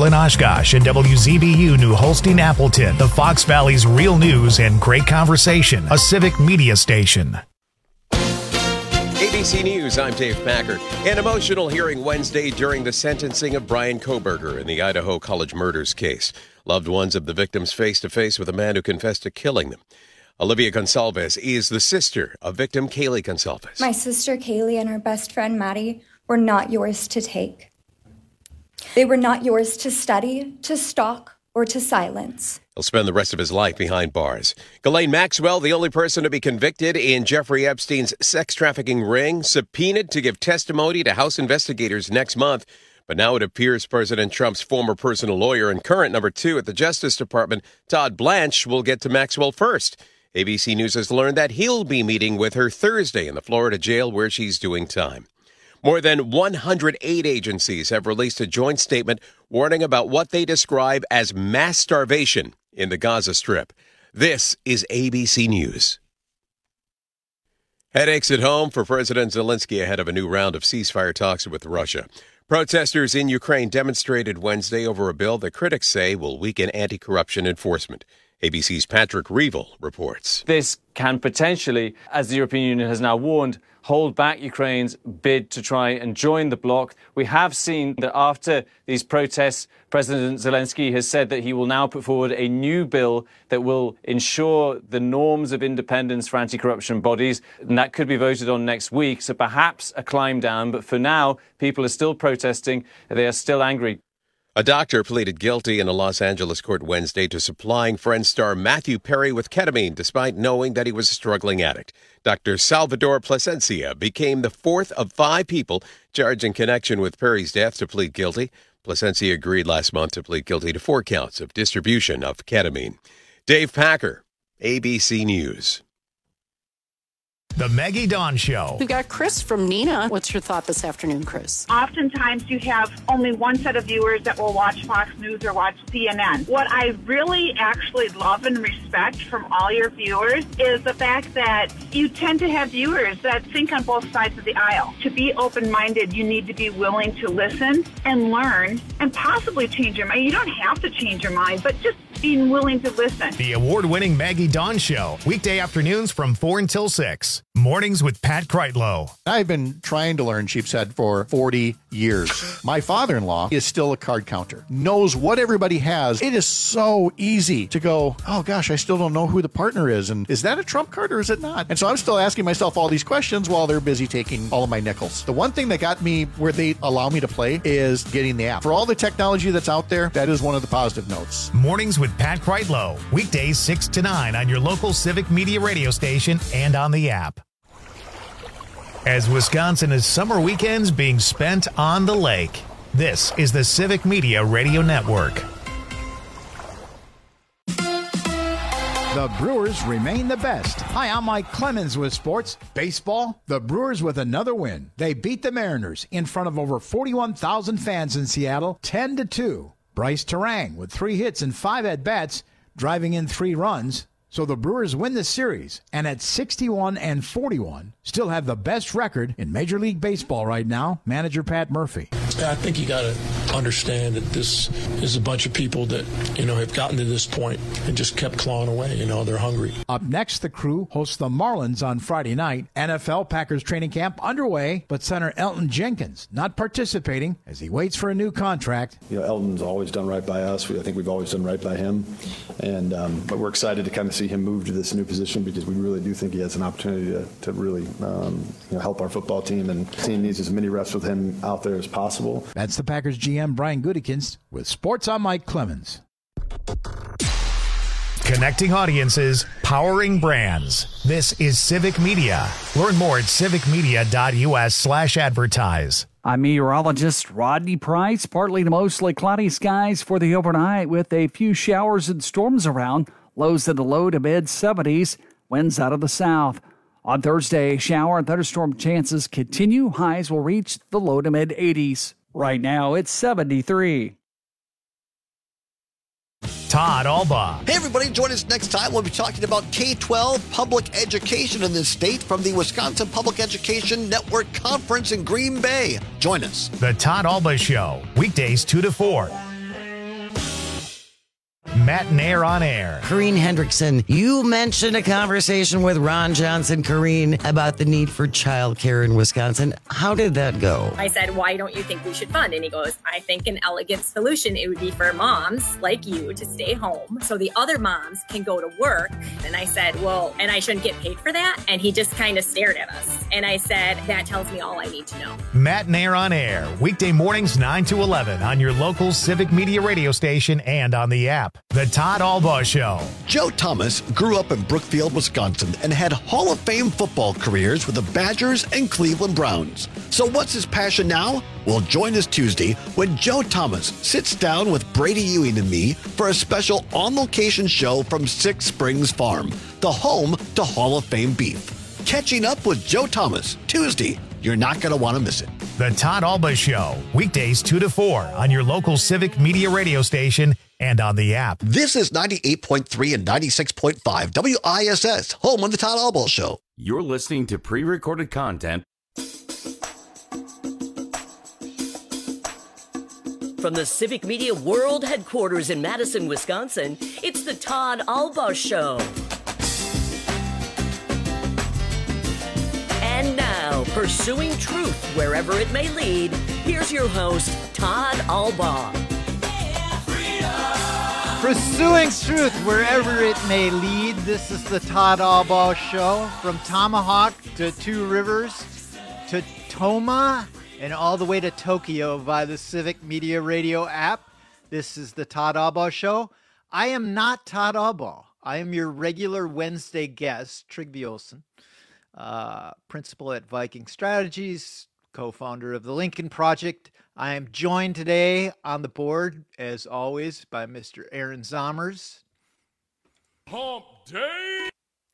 Berlin, Oshkosh, and WZBU New Holstein, Appleton, the Fox Valley's real news and great conversation, a civic media station. ABC News, I'm Dave Packer. An emotional hearing Wednesday during the sentencing of Bryan Kohberger in the Idaho College murders case. Loved ones of the victims face-to-face with a man who confessed to killing them. Olivia Gonsalves is the sister of victim Kaylee Gonsalves. My sister Kaylee and her best friend Maddie were not yours to take. They were not yours to study, to stalk, or to silence. He'll spend the rest of his life behind bars. Ghislaine Maxwell, the only person to be convicted in Jeffrey Epstein's sex trafficking ring, subpoenaed to give testimony to House investigators next month. But now it appears President Trump's former personal lawyer and current number 2 at the Justice Department, Todd Blanche, will get to Maxwell first. ABC News has learned that he'll be meeting with her Thursday in the Florida jail where she's doing time. More than 108 agencies have released a joint statement warning about what they describe as mass starvation in the Gaza Strip. This is ABC News. Headaches at home for President Zelensky ahead of a new round of ceasefire talks with Russia. Protesters in Ukraine demonstrated Wednesday over a bill that critics say will weaken anti-corruption enforcement. ABC's Patrick Reevell reports. This can potentially, as the European Union has now warned, hold back Ukraine's bid to try and join the bloc. We have seen that after these protests, President Zelensky has said that he will now put forward a new bill that will ensure the norms of independence for anti-corruption bodies, and that could be voted on next week. So perhaps a climb down, but for now, people are still protesting. They are still angry. A doctor pleaded guilty in a Los Angeles court Wednesday to supplying Friends star Matthew Perry with ketamine despite knowing that he was a struggling addict. Dr. Salvador Plasencia became the 4th of 5 people charged in connection with Perry's death to plead guilty. Plasencia agreed last month to plead guilty to 4 counts of distribution of ketamine. Dave Packer, ABC News. The Maggie Dawn Show. We've got Chris from Neenah. What's your thought this afternoon, Chris? Oftentimes you have only one set of viewers that will watch Fox News or watch CNN. What I really actually love and respect from all your viewers is the fact that you tend to have viewers that think on both sides of the aisle. To be open-minded, you need to be willing to listen and learn and possibly change your mind. You don't have to change your mind, but just being willing to listen. The award-winning Maggie Dawn Show. Weekday afternoons from 4 until 6. Mornings with Pat Kreitlow. I've been trying to learn sheep's head for 40 years. My father-in-law is still a card counter, knows what everybody has. It is so easy to go, oh gosh, I still don't know who the partner is. And is that a trump card or is it not? And so I'm still asking myself all these questions while they're busy taking all of my nickels. The one thing that got me where they allow me to play is getting the app. For all the technology that's out there, that is one of the positive notes. Mornings with Pat Kreitlow. Weekdays 6 to 9 on your local Civic Media radio station and on the app. As Wisconsin is summer weekends being spent on the lake, this is the Civic Media Radio Network. The Brewers remain the best. Hi, I'm Mike Clemens with sports. Baseball, the Brewers with another win. They beat the Mariners in front of over 41,000 fans in Seattle, 10-2. Bryce Terang with 3 hits and 5 at-bats, driving in 3 runs. So the Brewers win the series, and at 61-41, still have the best record in Major League Baseball right now, manager Pat Murphy. I think you got to understand that this is a bunch of people that, have gotten to this point and just kept clawing away. They're hungry. Up next, the Crew hosts the Marlins on Friday night. NFL Packers training camp underway, but center Elton Jenkins not participating as he waits for a new contract. Elton's always done right by us. I think we've always done right by him. And but we're excited to kind of see him move to this new position because we really do think he has an opportunity to really help our football team, and the team needs as many reps with him out there as possible. That's the Packers GM Brian Gutekunst with Sports on Mike Clemens. Connecting audiences, powering brands. This is Civic Media. Learn more at civicmedia.us/advertise. I'm meteorologist Rodney Price. Partly to mostly cloudy skies for the overnight with a few showers and storms around. Lows in the low to mid-70s. Winds out of the south. On Thursday, shower and thunderstorm chances continue. Highs will reach the low to mid-80s. Right now, it's 73. Todd Alba. Hey, everybody, join us next time. We'll be talking about K-12 public education in this state from the Wisconsin Public Education Network Conference in Green Bay. Join us. The Todd Alba Show, weekdays 2 to 4. Matt Nair on Air. Corrine Hendrickson, you mentioned a conversation with Ron Johnson, Corrine, about the need for childcare in Wisconsin. How did that go? I said, why don't you think we should fund? And he goes, I think an elegant solution, it would be for moms like you to stay home so the other moms can go to work. And I said, well, and I shouldn't get paid for that? And he just kind of stared at us. And I said, that tells me all I need to know. Matt Nair on Air, weekday mornings 9 to 11 on your local Civic Media radio station and on the app. The Todd Albaugh Show. Joe Thomas grew up in Brookfield, Wisconsin, and had Hall of Fame football careers with the Badgers and Cleveland Browns. So what's his passion now? Well, join us Tuesday when Joe Thomas sits down with Brady Ewing and me for a special on-location show from Six Springs Farm, the home to Hall of Fame beef. Catching up with Joe Thomas, Tuesday. You're not going to want to miss it. The Todd Albaugh Show, weekdays 2 to 4 on your local Civic Media radio station and on the app. This is 98.3 and 96.5 WISS, home of the Todd Albaugh Show. You're listening to pre-recorded content from the Civic Media World Headquarters in Madison, Wisconsin. It's the Todd Albaugh Show. And now, pursuing truth wherever it may lead, here's your host, Todd Albaugh. Pursuing truth wherever it may lead, this is the Todd Albaugh Show. From Tomahawk to Two Rivers to Toma and all the way to Tokyo via the Civic Media Radio app. This is the Todd Albaugh Show. I am not Todd Albaugh. I am your regular Wednesday guest, Trygve Olsen. Principal at Viking Strategies, co-founder of the Lincoln Project. I am joined today on the board, as always, by Mr. Aaron Zommers. Hump Day!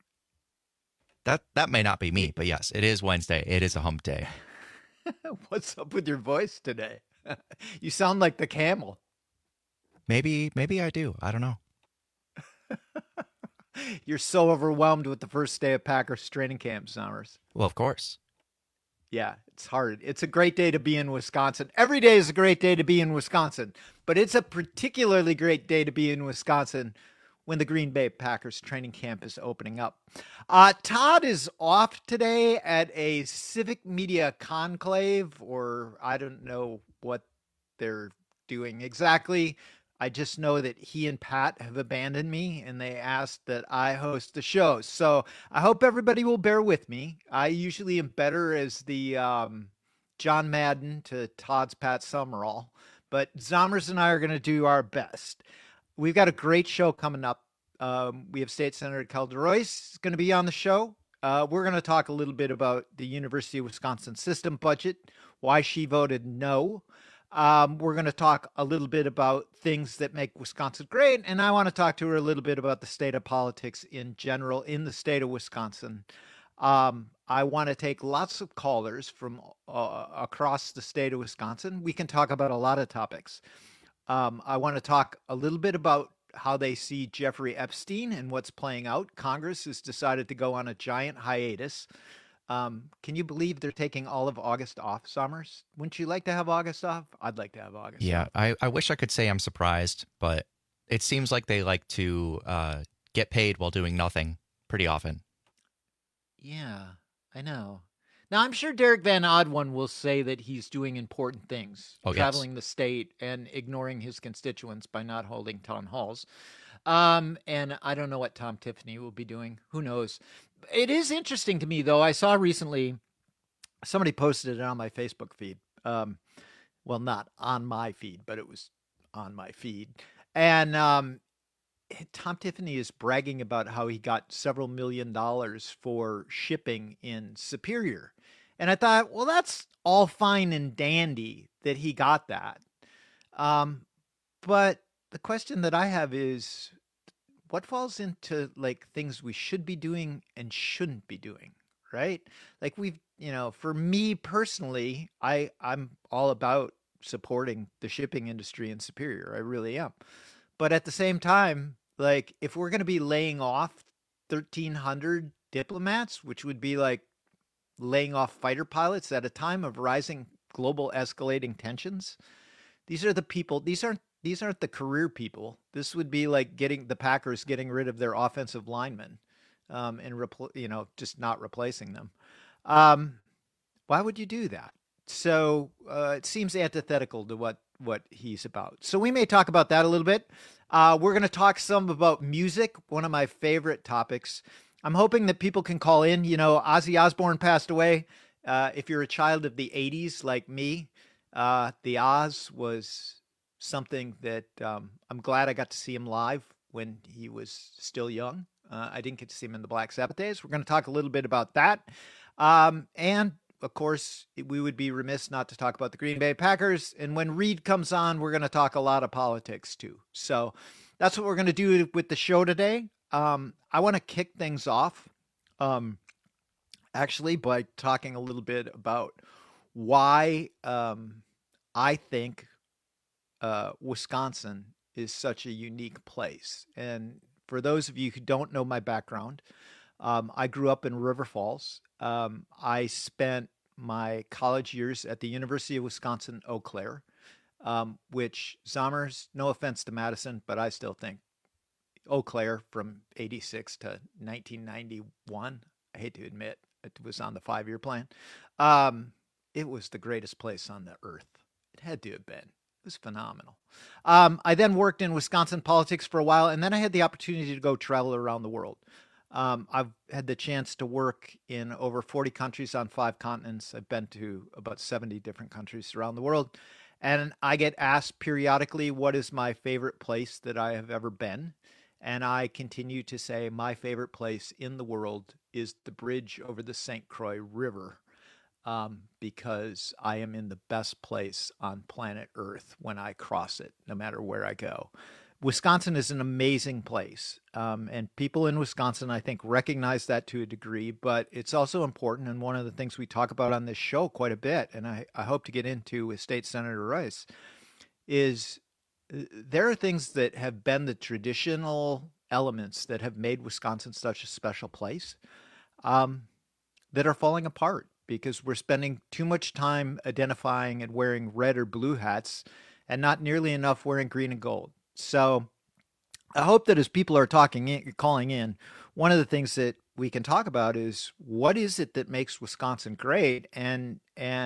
That may not be me, but yes, it is Wednesday. It is a hump day. What's up with your voice today? You sound like the camel. Maybe I do. I don't know. You're so overwhelmed with the first day of Packers training camp, Zommers. Well, of course. Yeah, it's hard. It's a great day to be in Wisconsin. Every day is a great day to be in Wisconsin, but it's a particularly great day to be in Wisconsin when the Green Bay Packers training camp is opening up. Todd is off today at a Civic Media Conclave, or I don't know what they're doing exactly. I just know that he and Pat have abandoned me, and they asked that I host the show. So I hope everybody will bear with me. I usually am better as the John Madden to Todd's Pat Summerall, but Zommers and I are going to do our best. We've got a great show coming up. We have State Senator Calderoyce going to be on the show. We're going to talk a little bit about the University of Wisconsin system budget, why she voted no. We're going to talk a little bit about things that make Wisconsin great, and I want to talk to her a little bit about the state of politics in general in the state of Wisconsin. I want to take lots of callers from across the state of Wisconsin. We can talk about a lot of topics. I want to talk a little bit about how they see Jeffrey Epstein and what's playing out. Congress has decided to go on a giant hiatus. Can you believe they're taking all of August off, Zommers? Wouldn't you like to have August off? I'd like to have August off. Yeah, I wish I could say I'm surprised, but it seems like they like to get paid while doing nothing pretty often. Yeah, I know. Now, I'm sure Derek Van Oudwan will say that he's doing important things, traveling the state and ignoring his constituents by not holding town halls. And I don't know what Tom Tiffany will be doing. Who knows? It is interesting to me, though. I saw recently somebody posted it on my Facebook feed. Well, not on my feed, but it was on my feed. And Tom Tiffany is bragging about how he got several $1 million for shipping in Superior. And I thought, well, that's all fine and dandy that he got that. But the question that I have is, what falls into like things we should be doing and shouldn't be doing, right? Like for me personally, I'm all about supporting the shipping industry in Superior. I really am. But at the same time, like if we're going to be laying off 1,300 diplomats, which would be like laying off fighter pilots at a time of rising global escalating tensions, these are the people, these aren't these aren't the career people. This would be like the Packers getting rid of their offensive linemen, and just not replacing them. Why would you do that? So it seems antithetical to what he's about. So we may talk about that a little bit. We're going to talk some about music, one of my favorite topics. I'm hoping that people can call in. Ozzy Osbourne passed away. If you're a child of the 80s like me, the Oz was something that I'm glad I got to see him live when he was still young. I didn't get to see him in the Black Sabbath days. We're going to talk a little bit about that. And, of course, we would be remiss not to talk about the Green Bay Packers. And when Reed comes on, we're going to talk a lot of politics, too. So that's what we're going to do with the show today. I want to kick things off, actually, by talking a little bit about why I think Wisconsin is such a unique place. And for those of you who don't know my background, I grew up in River Falls. I spent my college years at the University of Wisconsin, Eau Claire, which Zommers, no offense to Madison, but I still think Eau Claire from 86 to 1991, I hate to admit, it was on the 5-year plan. It was the greatest place on the earth. It had to have been. It was phenomenal. I then worked in Wisconsin politics for a while, and then I had the opportunity to go travel around the world. I've had the chance to work in over 40 countries on 5 continents. I've been to about 70 different countries around the world. And I get asked periodically, what is my favorite place that I have ever been? And I continue to say my favorite place in the world is the bridge over the St. Croix River, because I am in the best place on planet Earth when I cross it, no matter where I go. Wisconsin is an amazing place, and people in Wisconsin, I think, recognize that to a degree, but it's also important, and one of the things we talk about on this show quite a bit, and I hope to get into with State Senator Rice, is there are things that have been the traditional elements that have made Wisconsin such a special place that are falling apart because we're spending too much time identifying and wearing red or blue hats and not nearly enough wearing green and gold. So I hope that as people are calling in, one of the things that we can talk about is what is it that makes Wisconsin great and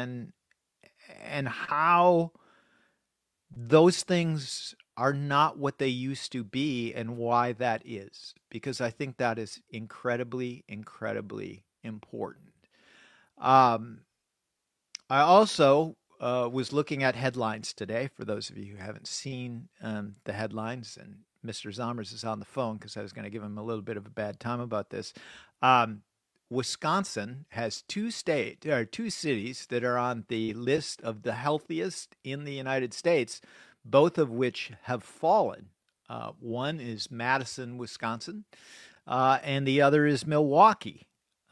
how those things are not what they used to be and why that is, because I think that is incredibly, incredibly important. I also was looking at headlines today, for those of you who haven't seen the headlines, and Mr. Zommers is on the phone because I was going to give him a little bit of a bad time about this. Wisconsin has two cities that are on the list of the healthiest in the United States, both of which have fallen. One is Madison, Wisconsin, and the other is Milwaukee.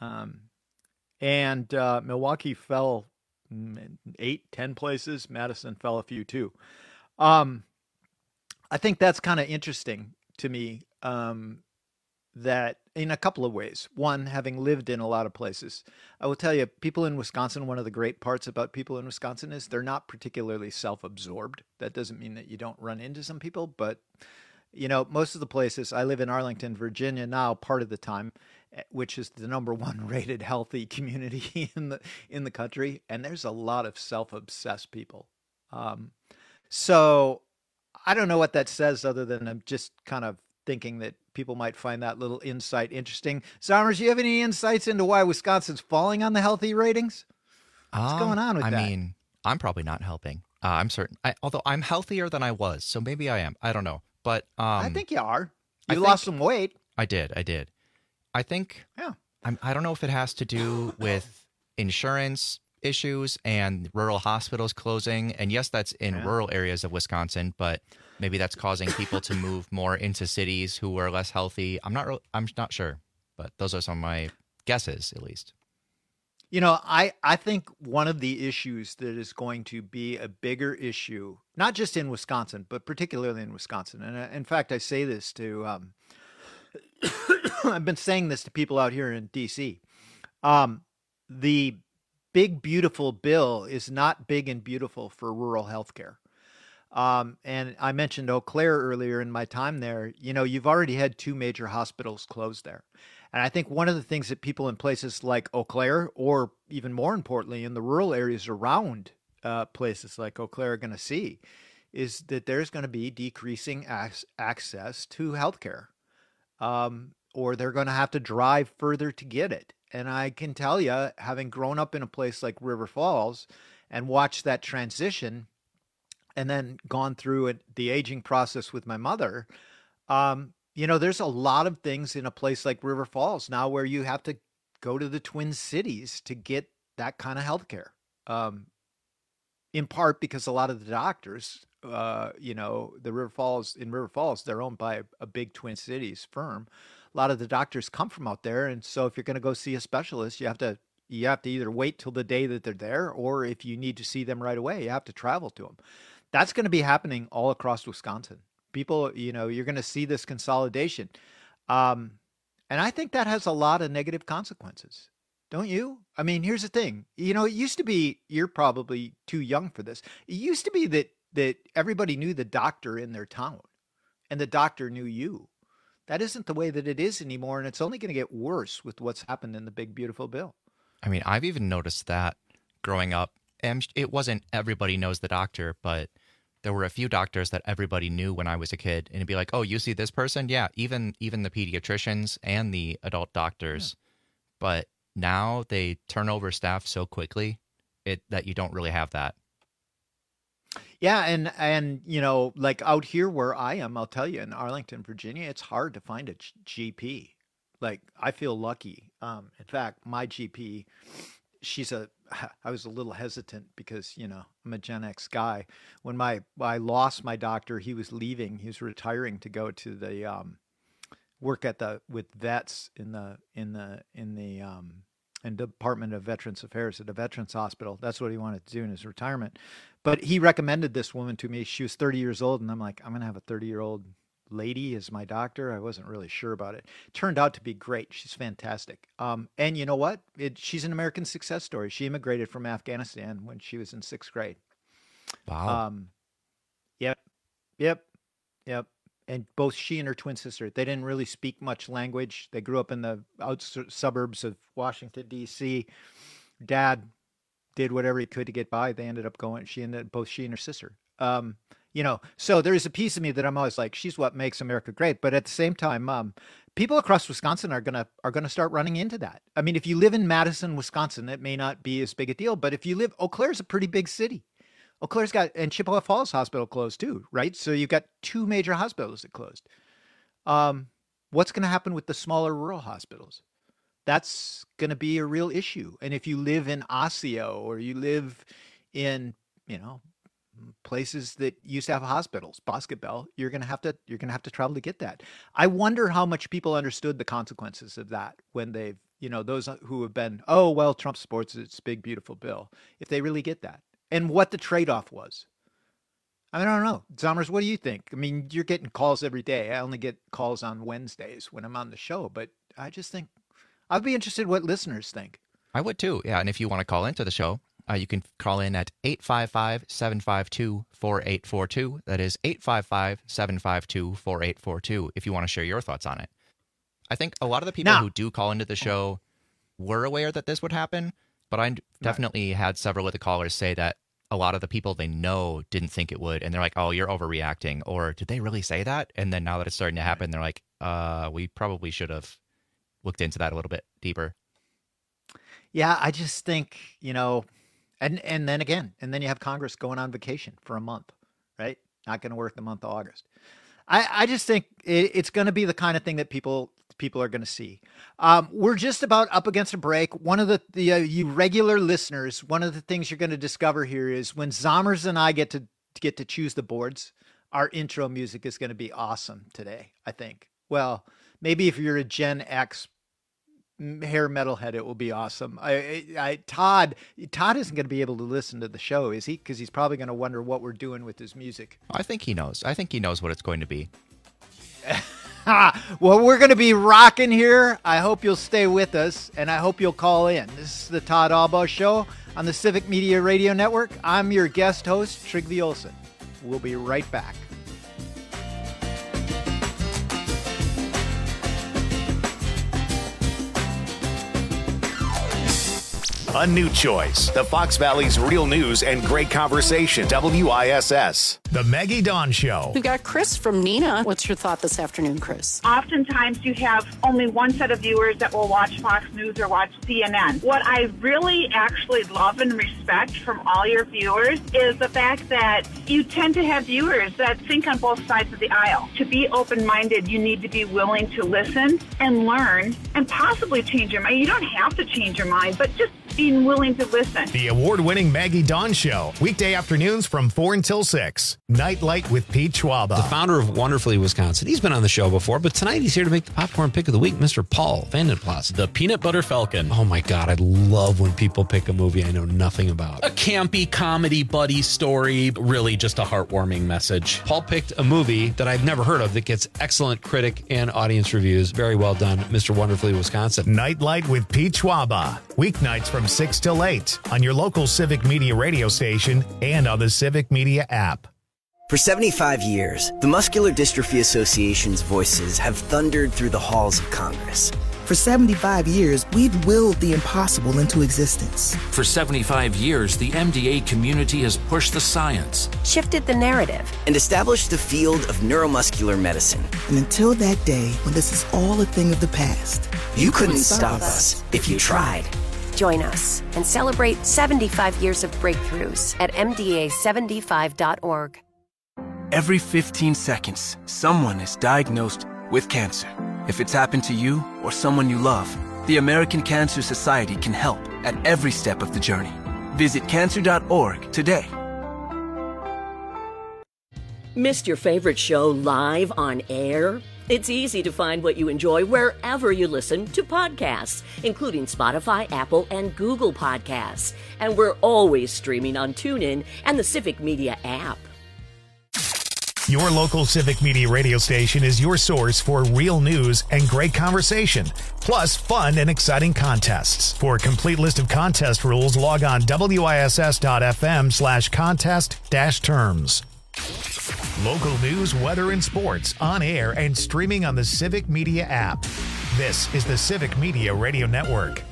And Milwaukee fell 8-10 places. Madison fell a few too. I think that's kind of interesting to me, that in a couple of ways. One, having lived in a lot of places, I will tell you, people in Wisconsin, one of the great parts about people in Wisconsin is they're not particularly self-absorbed. That doesn't mean that you don't run into some people, but most of the places, I live in Arlington, Virginia now part of the time, which is the #1 rated healthy community in the country, and there's a lot of self-obsessed people. So I don't know what that says, other than I'm just kind of thinking that people might find that little insight interesting. Zommers, do you have any insights into why Wisconsin's falling on the healthy ratings? What's going on with that? I mean, I'm probably not helping. I'm certain. Although I'm healthier than I was, so maybe I am. I don't know. But I think you are. You lost some weight. I did. I think. Yeah. I don't know if it has to do with insurance issues and rural hospitals closing. And yes, that's in rural areas of Wisconsin, but maybe that's causing people to move more into cities who are less healthy. I'm not sure, but those are some of my guesses, at least. I think one of the issues that is going to be a bigger issue, not just in Wisconsin, but particularly in Wisconsin. And in fact, I say this to, I've been saying this to people out here in DC. The big, beautiful bill is not big and beautiful for rural healthcare. And I mentioned Eau Claire earlier in my time there. You know, you've already had 2 major hospitals closed there. And I think one of the things that people in places like Eau Claire, or even more importantly, in the rural areas around places like Eau Claire are going to see is that there's going to be decreasing access to healthcare, or they're going to have to drive further to get it. And I can tell you, having grown up in a place like River Falls and watched that transition and then gone through the aging process with my mother, you know, there's a lot of things in a place like River Falls now where you have to go to the Twin Cities to get that kind of healthcare. In part because a lot of the doctors, you know, in River Falls, they're owned by a big Twin Cities firm. A lot of the doctors come from out there. And so if you're going to go see a specialist, you have to either wait till the day that they're there, or if you need to see them right away, you have to travel to them. That's going to be happening all across Wisconsin. People, you know, you're going to see this consolidation. And I think that has a lot of negative consequences. Don't you? I mean, here's the thing. You know, it used to be, you're probably too young for this. It used to be that everybody knew the doctor in their town and the doctor knew you. That isn't the way that it is anymore. And it's only going to get worse with what's happened in the big, beautiful bill. I mean, I've even noticed that growing up. And it wasn't everybody knows the doctor, but there were a few doctors that everybody knew when I was a kid. And it'd be like, oh, you see this person? Yeah, even the pediatricians and the adult doctors. Yeah. But now they turn over staff so quickly that you don't really have that. Yeah, and you know, like out here where I am, I'll tell you, in Arlington, Virginia, it's hard to find a GP. Like, I feel lucky. In fact, my GP, I was a little hesitant because, you know, I'm a Gen X guy. When I lost my doctor, he was leaving. He was retiring to go to the work with vets in the Department of Veterans Affairs at a veterans hospital. That's what he wanted to do in his retirement. But he recommended this woman to me. She was 30 years old, and I'm like, I'm going to have a 30-year-old lady as my doctor. I wasn't really sure about it. Turned out to be great. She's fantastic. And you know what? She's an American success story. She immigrated from Afghanistan when she was in 6th grade. Wow. Yep. And both she and her twin sister, they didn't really speak much language. They grew up in the suburbs of Washington, D.C. Dad did whatever he could to get by. They ended up going, both she and her sister. You know, so there's a piece of me that I'm always like, she's what makes America great. But at the same time, people across Wisconsin are gonna start running into that. I mean, if you live in Madison, Wisconsin, it may not be as big a deal. But if you live, Eau Claire's a pretty big city. Eau Claire's and Chippewa Falls Hospital closed too, right? So you've got 2 major hospitals that closed. What's going to happen with the smaller rural hospitals? That's going to be a real issue. And if you live in Osseo or you live in, you know, places that used to have hospitals, Boscobel, you're going to have to travel to get that. I wonder how much people understood the consequences of that when they've, you know, those who have been, oh, well, Trump supports its big, beautiful bill, if they really get that. And what the trade-off was. I mean, I don't know. Zommers, what do you think? I mean, you're getting calls every day. I only get calls on Wednesdays when I'm on the show. But I just think I'd be interested in what listeners think. I would too. Yeah. And if you want to call into the show, you can call in at 855-752-4842. That is 855-752-4842 if you want to share your thoughts on it. I think a lot of the people who do call into the show were aware that this would happen. But I definitely had several of the callers say that a lot of the people they know didn't think it would. And they're like, oh, you're overreacting. Or did they really say that? And then now that it's starting to happen, they're like, we probably should have looked into that a little bit deeper. Yeah, I just think, you know, and then you have Congress going on vacation for a month, right? Not going to work the month of August. I just think it's going to be the kind of thing that people are going to see. We're just about up against a break. One of the you regular listeners, one of the things you're going to discover here is when Zommers and I get to choose the boards, our intro music is going to be awesome today, I think. Well, maybe if you're a Gen X hair metalhead, it will be awesome. Todd isn't going to be able to listen to the show, is he? Because he's probably going to wonder what we're doing with his music. I think he knows. I think he knows what it's going to be. Well, we're going to be rocking here. I hope you'll stay with us, and I hope you'll call in. This is the Todd Albaugh Show on the Civic Media Radio Network. I'm your guest host, Trygve Olsen. We'll be right back. A new choice. The Fox Valley's real news and great conversation. WISS. The Maggie Dawn Show. We've got Chris from Nina. What's your thought this afternoon, Chris? Oftentimes you have only one set of viewers that will watch Fox News or watch CNN. What I really actually love and respect from all your viewers is the fact that you tend to have viewers that think on both sides of the aisle. To be open-minded, you need to be willing to listen and learn and possibly change your mind. You don't have to change your mind, but just being willing to listen. The award-winning Maggie Dawn Show. Weekday afternoons from 4 until 6. Nightlight with Pete Schwaba. The founder of Wonderfully Wisconsin. He's been on the show before, but tonight he's here to make the popcorn pick of the week, Mr. Paul Vandenplas. The Peanut Butter Falcon. Oh my God, I love when people pick a movie I know nothing about. A campy comedy buddy story, really just a heartwarming message. Paul picked a movie that I've never heard of that gets excellent critic and audience reviews. Very well done, Mr. Wonderfully Wisconsin. Nightlight with Pete Schwaba. Weeknights from 6 till 8 on your local Civic Media radio station and on the Civic Media app. For 75 years, the Muscular Dystrophy Association's voices have thundered through the halls of Congress. For 75 years, we've willed the impossible into existence. For 75 years, the MDA community has pushed the science, shifted the narrative, and established the field of neuromuscular medicine. And until that day, when this is all a thing of the past, you couldn't stop us if you tried. Join us and celebrate 75 years of breakthroughs at MDA75.org. Every 15 seconds, someone is diagnosed with cancer. If it's happened to you or someone you love, the American Cancer Society can help at every step of the journey. Visit cancer.org today. Missed your favorite show live on air? It's easy to find what you enjoy wherever you listen to podcasts, including Spotify, Apple, and Google Podcasts. And we're always streaming on TuneIn and the Civic Media app. Your local Civic Media radio station is your source for real news and great conversation, plus fun and exciting contests. For a complete list of contest rules, log on wiss.fm/contest-terms. Local news, weather, and sports on air and streaming on the Civic Media app. This is the Civic Media Radio Network.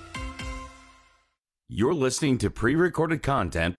You're listening to pre-recorded content.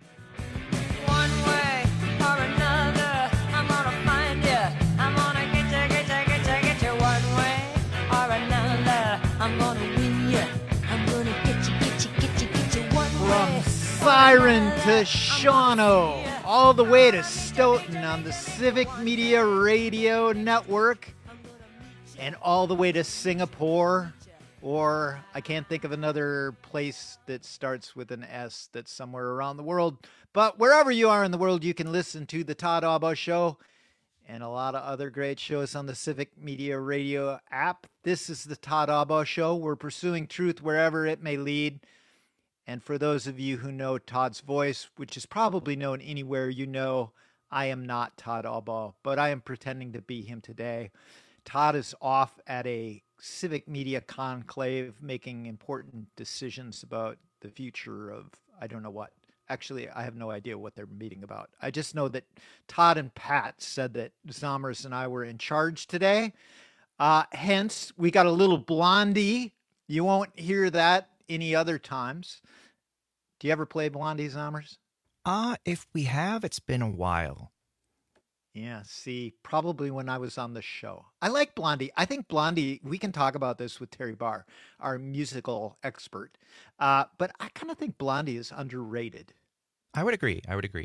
One way or another, I'm gonna find you. I'm gonna get you. One way or another, I'm gonna win you. I'm gonna get you. One way. From Siren to Shawano, all the way to Stoughton on the Civic Media Radio Network, and all the way to Singapore, or I can't think of another place that starts with an S that's somewhere around the world. But wherever you are in the world, you can listen to the Todd Albaugh Show and a lot of other great shows on the Civic Media Radio app. This is the Todd Albaugh Show. We're pursuing truth wherever it may lead. And for those of you who know Todd's voice, which is probably known anywhere, you know I am not Todd Albaugh, but I am pretending to be him today. Todd is off at a civic media conclave making important decisions about the future of I don't know what. Actually, I have no idea what they're meeting about. I just know that Todd and Pat said that Zommers and I were in charge today. Hence, we got a little Blondie. You won't hear that any other times. Do you ever play Blondie, Zommers? If we have, it's been a while. Yeah, see, probably when I was on the show. I like Blondie. I think Blondie, we can talk about this with Terry Barr, our musical expert. But I kind of think Blondie is underrated. I would agree.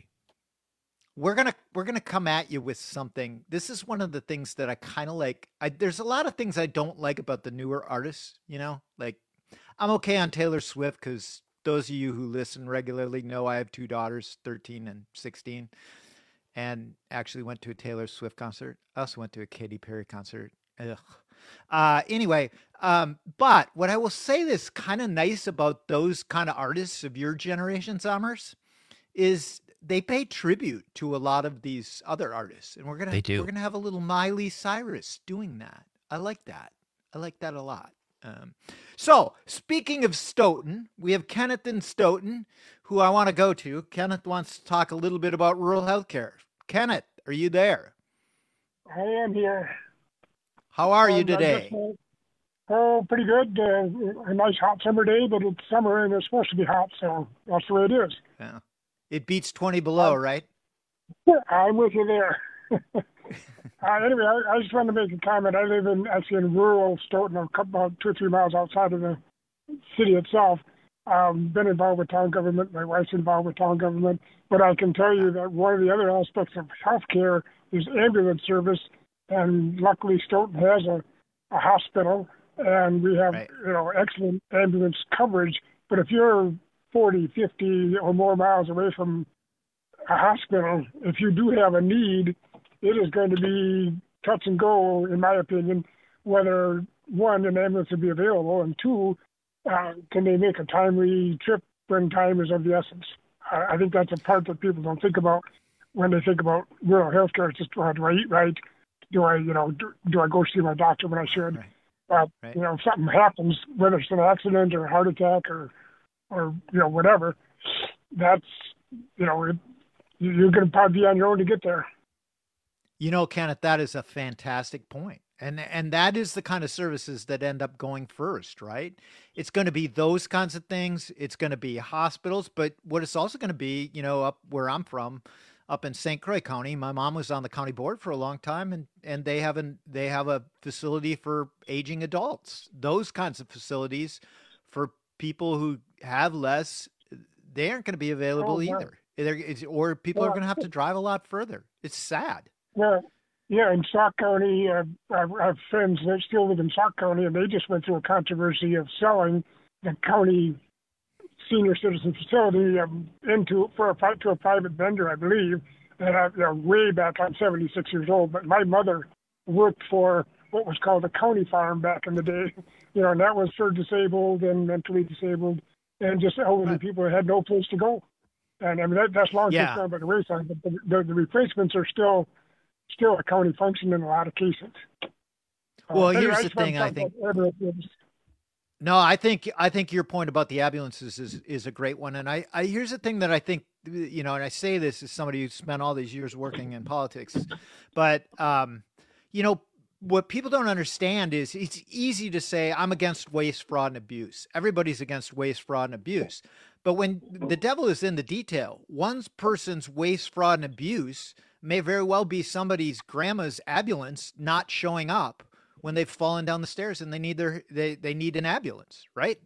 We're gonna come at you with something. This is one of the things that I kind of like. There's a lot of things I don't like about the newer artists, you know? Like, I'm okay on Taylor Swift because those of you who listen regularly know I have two daughters, 13 and 16. And actually went to a Taylor Swift concert. I also went to a Katy Perry concert. Anyway, but what I will say that's kind of nice about those kind of artists of your generation, Zommers, is they pay tribute to a lot of these other artists. And we're gonna have a little Miley Cyrus doing that. I like that. I like that a lot. So, speaking of Stoughton, we have Kenneth in Stoughton, who I want to go to. Kenneth wants to talk a little bit about rural healthcare. Kenneth, are you there? I am here. How are you today? Pretty good. A nice hot summer day, but it's summer and it's supposed to be hot, so that's the way it is. Yeah. It beats 20 below, right? I'm with you there. Anyway, I just wanted to make a comment. I live in rural Stoughton, about 2 or 3 miles outside of the city itself. Been involved with town government. My wife's involved with town government. But I can tell you that one of the other aspects of healthcare is ambulance service. And luckily, Stoughton has a hospital, and we have excellent ambulance coverage. But if you're 40, 50 or more miles away from a hospital, if you do have a need, it is going to be touch and go, in my opinion, whether, one, an ambulance will be available, and two, can they make a timely trip when time is of the essence? I think that's a part that people don't think about when they think about rural health care. It's just, do I eat right? Do I go see my doctor when I should? Right. If something happens, whether it's an accident or a heart attack or whatever, that's, you're going to probably be on your own to get there. Kenneth, that is a fantastic point. And that is the kind of services that end up going first, right? It's going to be those kinds of things. It's going to be hospitals, but what it's also going to be, up where I'm from, up in St. Croix County. My mom was on the county board for a long time, and they have a facility for aging adults. Those kinds of facilities for people who have less, they aren't going to be available either. Or people are going to have to drive a lot further. It's sad. Yeah, in Sauk County, I have friends that still live in Sauk County, and they just went through a controversy of selling the county senior citizen facility to a private vendor, I believe. And way back, I'm 76 years old, but my mother worked for what was called a county farm back in the day, and that was for disabled and mentally disabled and just elderly people that had no place to go. And I mean, that's long since gone by the wayside, but the replacements are still a county function in a lot of cases. Well, here's the thing, I think. No, I think your point about the ambulances is a great one. And I here's the thing that I think, and I say this as somebody who spent all these years working in politics, but, what people don't understand is it's easy to say, I'm against waste, fraud, and abuse. Everybody's against waste, fraud, and abuse. But when the devil is in the detail, one person's waste, fraud, and abuse may very well be somebody's grandma's ambulance not showing up when they've fallen down the stairs and they need they need an ambulance, right?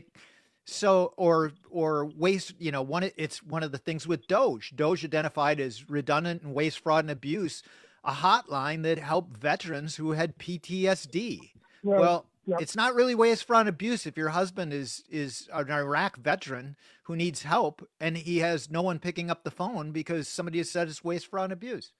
Or waste, it's one of the things with Doge. Doge identified as redundant and waste, fraud, and abuse, a hotline that helped veterans who had PTSD. Right. Well, it's not really waste, fraud, and abuse if your husband is an Iraq veteran who needs help and he has no one picking up the phone because somebody has said it's waste, fraud, and abuse.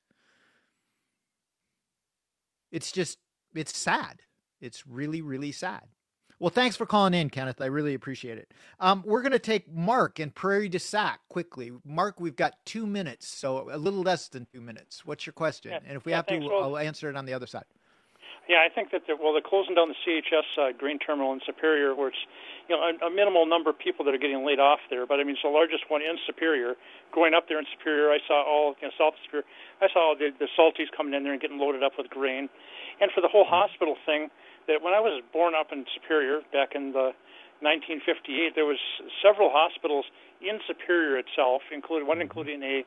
It's sad. It's really, really sad. Well, thanks for calling in, Kenneth. I really appreciate it. We're going to take Mark in Prairie du Sac quickly. Mark, we've got 2 minutes, so a little less than 2 minutes. What's your question? And if we have to, I'll answer it on the other side. Yeah, I think that they're closing down the CHS grain terminal in Superior, where it's a minimal number of people that are getting laid off there. But I mean, it's the largest one in Superior. Growing up there in Superior, I saw all south of Superior. I saw all the salties coming in there and getting loaded up with grain. And for the whole hospital thing, that when I was born up in Superior back in the 1958, there was several hospitals in Superior itself, including the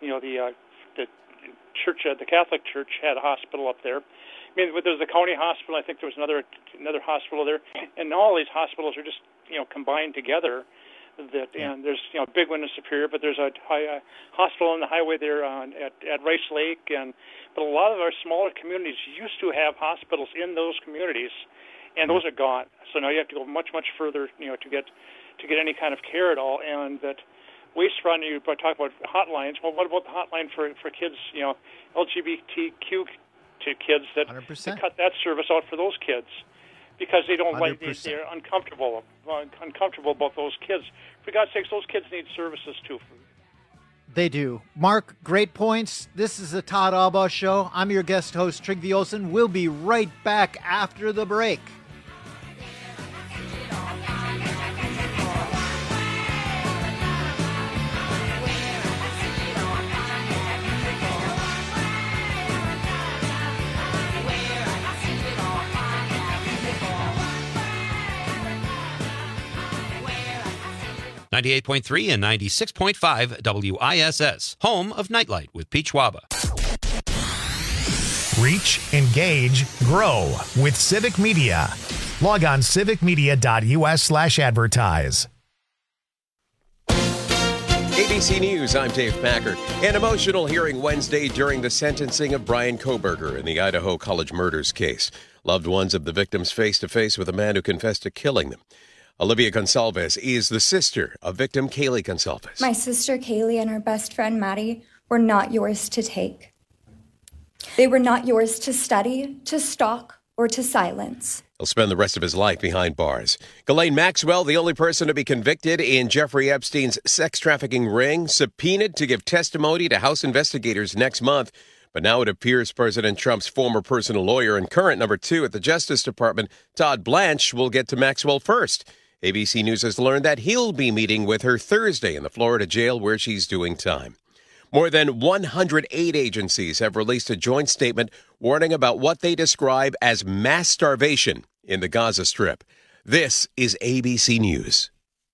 church, the Catholic Church had a hospital up there. I mean, there's the county hospital. I think there was another hospital there, and all these hospitals are just combined together. And there's a big one in Superior, but there's a hospital on the highway there at Rice Lake, but a lot of our smaller communities used to have hospitals in those communities, and those are gone. So now you have to go much further, to get any kind of care at all. And that waste fraud, you talk about hotlines. Well, what about the hotline for kids? LGBTQ to kids that cut that service out for those kids because they don't 100%. They're uncomfortable about those kids. For God's sakes, those kids need services too. They do. Mark, great points. This is the Todd Albaugh Show. I'm your guest host, Trygve Olsen. We'll be right back after the break. 98.3 and 96.5 WISS, home of Nightlight with Pete Schwaba. Reach, engage, grow with Civic Media. Log on civicmedia.us/advertise. ABC News, I'm Dave Packer. An emotional hearing Wednesday during the sentencing of Brian Kohberger in the Idaho college murders case. Loved ones of the victims face-to-face with a man who confessed to killing them. Olivia Gonsalves is the sister of victim Kaylee Gonsalves. My sister Kaylee and her best friend Maddie were not yours to take. They were not yours to study, to stalk, or to silence. He'll spend the rest of his life behind bars. Ghislaine Maxwell, the only person to be convicted in Jeffrey Epstein's sex trafficking ring, subpoenaed to give testimony to House investigators next month. But now it appears President Trump's former personal lawyer and current number 2 at the Justice Department, Todd Blanche, will get to Maxwell first. ABC News has learned that he'll be meeting with her Thursday in the Florida jail where she's doing time. More than 108 agencies have released a joint statement warning about what they describe as mass starvation in the Gaza Strip. This is ABC News.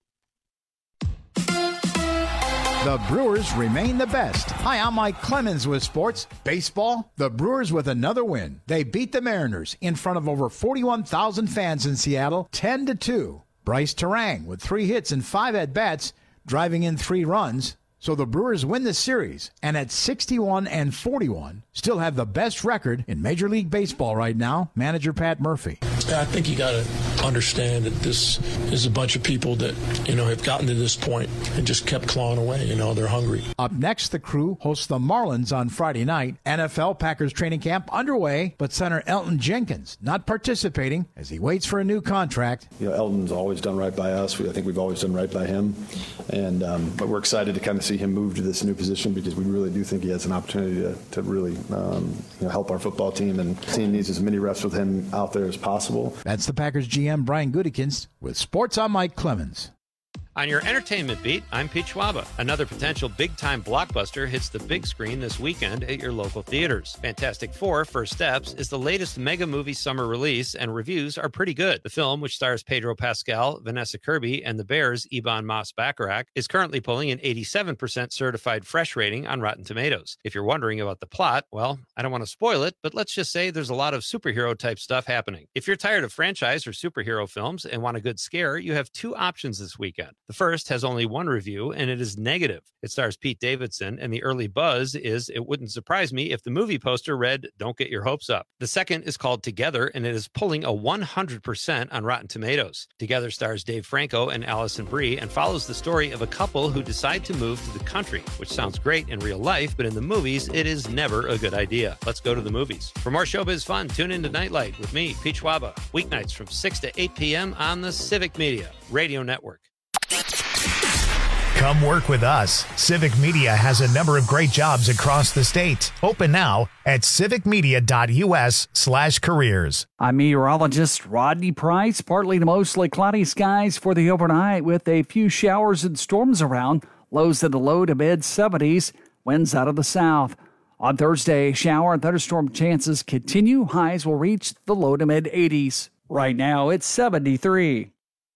The Brewers remain the best. Hi, I'm Mike Clemens with sports. Baseball, the Brewers with another win. They beat the Mariners in front of over 41,000 fans in Seattle, 10-2. Bryce Terang with 3 hits and 5 at-bats, driving in 3 runs. So the Brewers win the series, and at 61-41, still have the best record in Major League Baseball right now, manager Pat Murphy. I think you got to understand that this is a bunch of people that, have gotten to this point and just kept clawing away. They're hungry. Up next, the Crew hosts the Marlins on Friday night. NFL Packers training camp underway, but center Elton Jenkins not participating as he waits for a new contract. Elton's always done right by us. I think we've always done right by him. And but we're excited to kind of see him move to this new position because we really do think he has an opportunity to really help our football team, and the team needs as many reps with him out there as possible. That's the Packers GM Brian Gutekunst with Sports. I'm Mike Clemens. On your entertainment beat, I'm Pete Schwaba. Another potential big-time blockbuster hits the big screen this weekend at your local theaters. Fantastic Four: First Steps is the latest mega movie summer release, and reviews are pretty good. The film, which stars Pedro Pascal, Vanessa Kirby, and the Bears' Ebon Moss-Bacharach, is currently pulling an 87% certified fresh rating on Rotten Tomatoes. If you're wondering about the plot, well, I don't want to spoil it, but let's just say there's a lot of superhero-type stuff happening. If you're tired of franchise or superhero films and want a good scare, you have 2 options this weekend. The first has only 1 review, and it is negative. It stars Pete Davidson, and the early buzz is it wouldn't surprise me if the movie poster read, "Don't get your hopes up." The second is called Together, and it is pulling a 100% on Rotten Tomatoes. Together stars Dave Franco and Allison Brie and follows the story of a couple who decide to move to the country, which sounds great in real life, but in the movies, it is never a good idea. Let's go to the movies. For more showbiz fun, tune into Nightlight with me, Pete Schwaba, weeknights from 6 to 8 p.m. on the Civic Media Radio Network. Come work with us. Civic Media has a number of great jobs across the state. Open now at civicmedia.us/careers. I'm meteorologist Rodney Price. Partly to mostly cloudy skies for the overnight with a few showers and storms around. Lows in the low to mid-70s. Winds out of the south. On Thursday, shower and thunderstorm chances continue. Highs will reach the low to mid-80s. Right now, it's 73.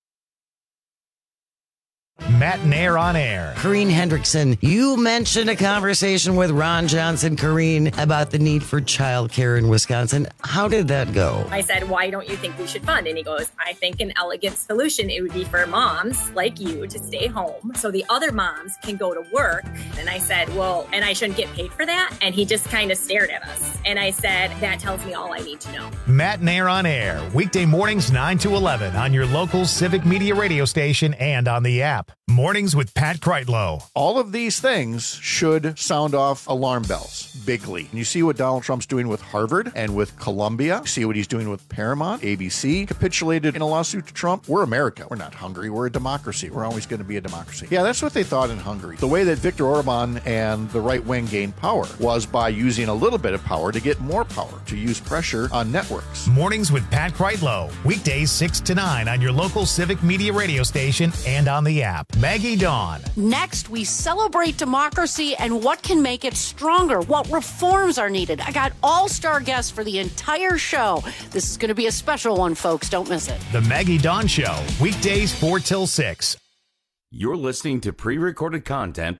Matt and Air on Air. Corrine Hendrickson, you mentioned a conversation with Ron Johnson, Corrine, about the need for childcare in Wisconsin. How did that go? I said, why don't you think we should fund? And he goes, I think an elegant solution, it would be for moms like you to stay home so the other moms can go to work. And I said, well, and I shouldn't get paid for that? And he just kind of stared at us. And I said, that tells me all I need to know. Matt and Air on Air, weekday mornings 9 to 11 on your local Civic Media radio station and on the app. Mornings with Pat Kreitlow. All of these things should sound off alarm bells bigly. You see what Donald Trump's doing with Harvard and with Columbia. You see what he's doing with Paramount. ABC capitulated in a lawsuit to Trump. We're America. We're not Hungary. We're a democracy. We're always going to be a democracy. Yeah, that's what they thought in Hungary. The way that Viktor Orban and the right wing gained power was by using a little bit of power to get more power, to use pressure on networks. Mornings with Pat Kreitlow. Weekdays 6 to 9 on your local Civic Media radio station and on the app. Maggie Dawn. Next, we celebrate democracy and what can make it stronger, what reforms are needed. I got all-star guests for the entire show. This is going to be a special one, folks. Don't miss it. The Maggie Dawn Show, weekdays 4 till 6. You're listening to pre-recorded content.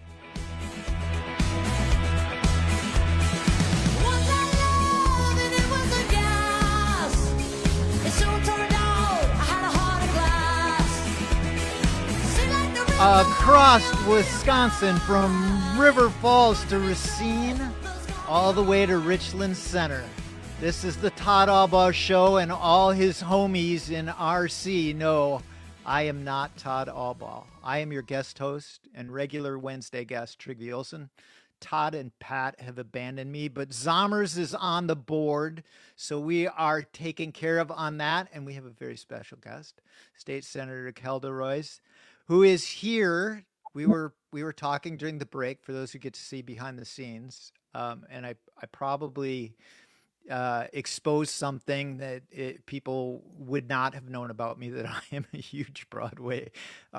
Across Wisconsin from River Falls to Racine, all the way to Richland Center. This is the Todd Albaugh Show, and all his homies in RC know I am not Todd Albaugh. I am your guest host and regular Wednesday guest, Trygve Olsen. Todd and Pat have abandoned me, but Zommers is on the board, so we are taken care of on that, and we have a very special guest, State Senator Kelda Roys, who is here. We were talking during the break, for those who get to see behind the scenes, and I probably exposed something that people would not have known about me, that I am a huge Broadway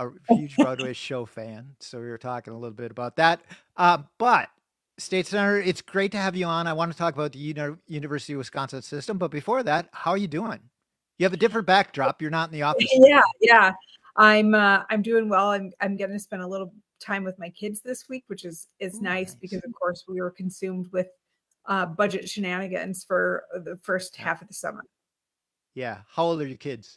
show fan. So we were talking a little bit about that. But State Senator, it's great to have you on. I want to talk about the University of Wisconsin system. But before that, how are you doing? You have a different backdrop. You're not in the office. Yeah. I'm doing well. I'm going to spend a little time with my kids this week, which is nice because, of course, we were consumed with budget shenanigans for the first half of the summer. Yeah. How old are your kids?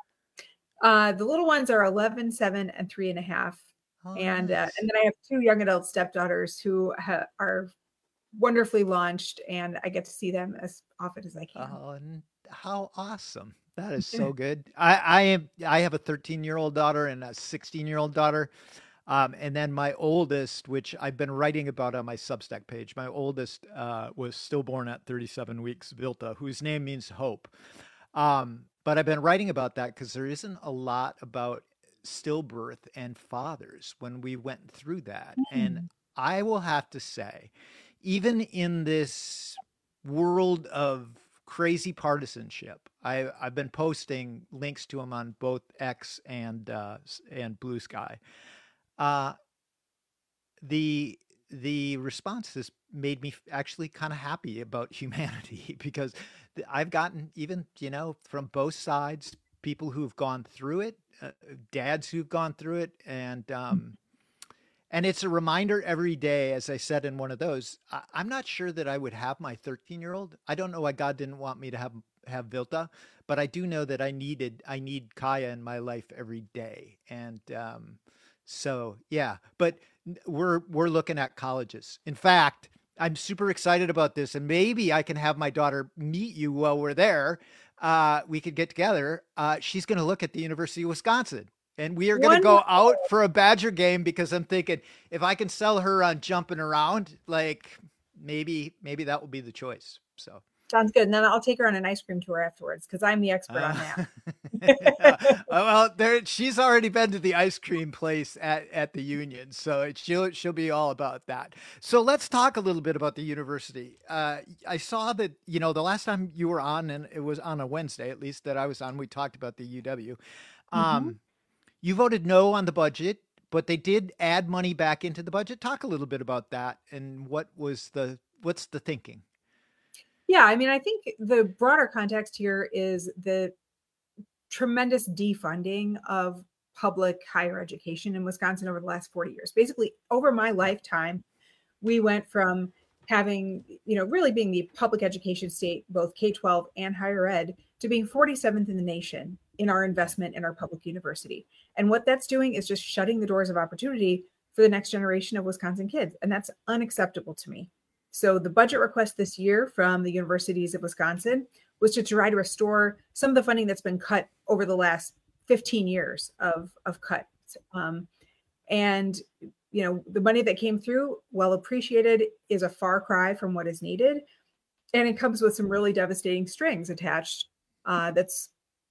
The little ones are 11, 7, and 3.5. And then I have 2 young adult stepdaughters who are wonderfully launched, and I get to see them as often as I can. Oh, and how awesome. That is so good. I have a 13-year-old daughter and a 16-year-old daughter. And then my oldest, which I've been writing about on my Substack page, my oldest was stillborn at 37 weeks, Vilta, whose name means hope. But I've been writing about that because there isn't a lot about stillbirth and fathers when we went through that. And I will have to say, even in this world of crazy partisanship, I've been posting links to them on both X and Blue Sky. The response has made me actually kind of happy about humanity, because I've gotten, even, from both sides, people who've gone through it, dads who've gone through it. And it's a reminder every day, as I said in one of those, I'm not sure that I would have my 13-year-old. I don't know why God didn't want me to have Vilta, but I do know that I need Kaya in my life every day. And, so yeah, but we're looking at colleges. In fact, I'm super excited about this, and maybe I can have my daughter meet you while we're there. We could get together. She's going to look at the University of Wisconsin, and we are going to go out for a Badger game, because I'm thinking if I can sell her on jumping around, like maybe that will be the choice. So. Sounds good. And then I'll take her on an ice cream tour afterwards, because I'm the expert on that. Well, she's already been to the ice cream place at the Union, so she'll be all about that. So let's talk a little bit about the university. I saw that, the last time you were on, and it was on a Wednesday, at least that I was on, we talked about the UW. You voted no on the budget, but they did add money back into the budget. Talk a little bit about that, and what's the thinking? Yeah, I mean, I think the broader context here is the tremendous defunding of public higher education in Wisconsin over the last 40 years. Basically, over my lifetime, we went from having, really being the public education state, both K-12 and higher ed, to being 47th in the nation in our investment in our public university. And what that's doing is just shutting the doors of opportunity for the next generation of Wisconsin kids. And that's unacceptable to me. So the budget request this year from the universities of Wisconsin was to try to restore some of the funding that's been cut over the last 15 years of cuts. And, the money that came through, well appreciated, is a far cry from what is needed. And it comes with some really devastating strings attached that's,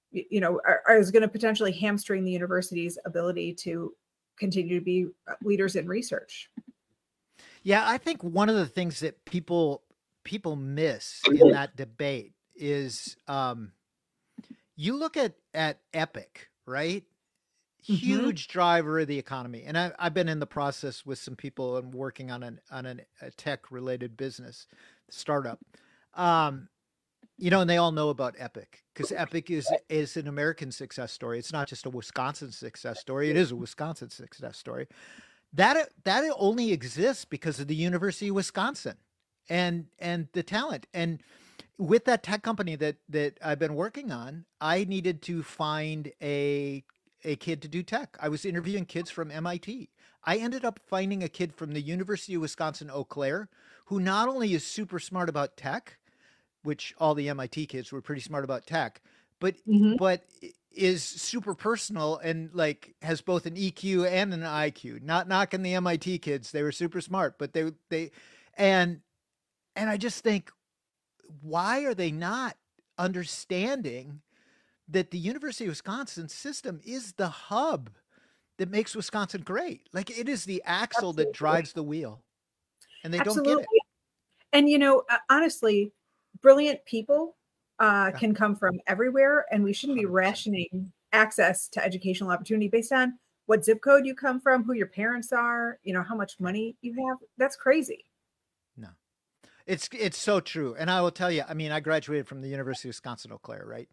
is going to potentially hamstring the university's ability to continue to be leaders in research. Yeah, I think one of the things that people miss in that debate is you look at Epic, right? Huge driver of the economy. And I've been in the process with some people and working on a tech related business startup. And they all know about Epic, because Epic is an American success story. It's not just a Wisconsin success story. It is a Wisconsin success story. That only exists because of the University of Wisconsin and the talent. And with that tech company that I've been working on, I needed to find a kid to do tech. I was interviewing kids from MIT. I ended up finding a kid from the University of Wisconsin, Eau Claire, who not only is super smart about tech, which all the MIT kids were pretty smart about tech, but is super personal and like has both an EQ and an IQ. Not knocking the MIT kids, they were super smart, but and I just think, why are they not understanding that the University of Wisconsin system is the hub that makes Wisconsin great? Like, it is the axle that drives the wheel, and they don't get it. And honestly, brilliant people can come from everywhere, and we shouldn't be rationing access to educational opportunity based on what zip code you come from, who your parents are, how much money you have. That's crazy. No, it's so true. And I will tell you, I mean, I graduated from the University of Wisconsin, Eau Claire, right?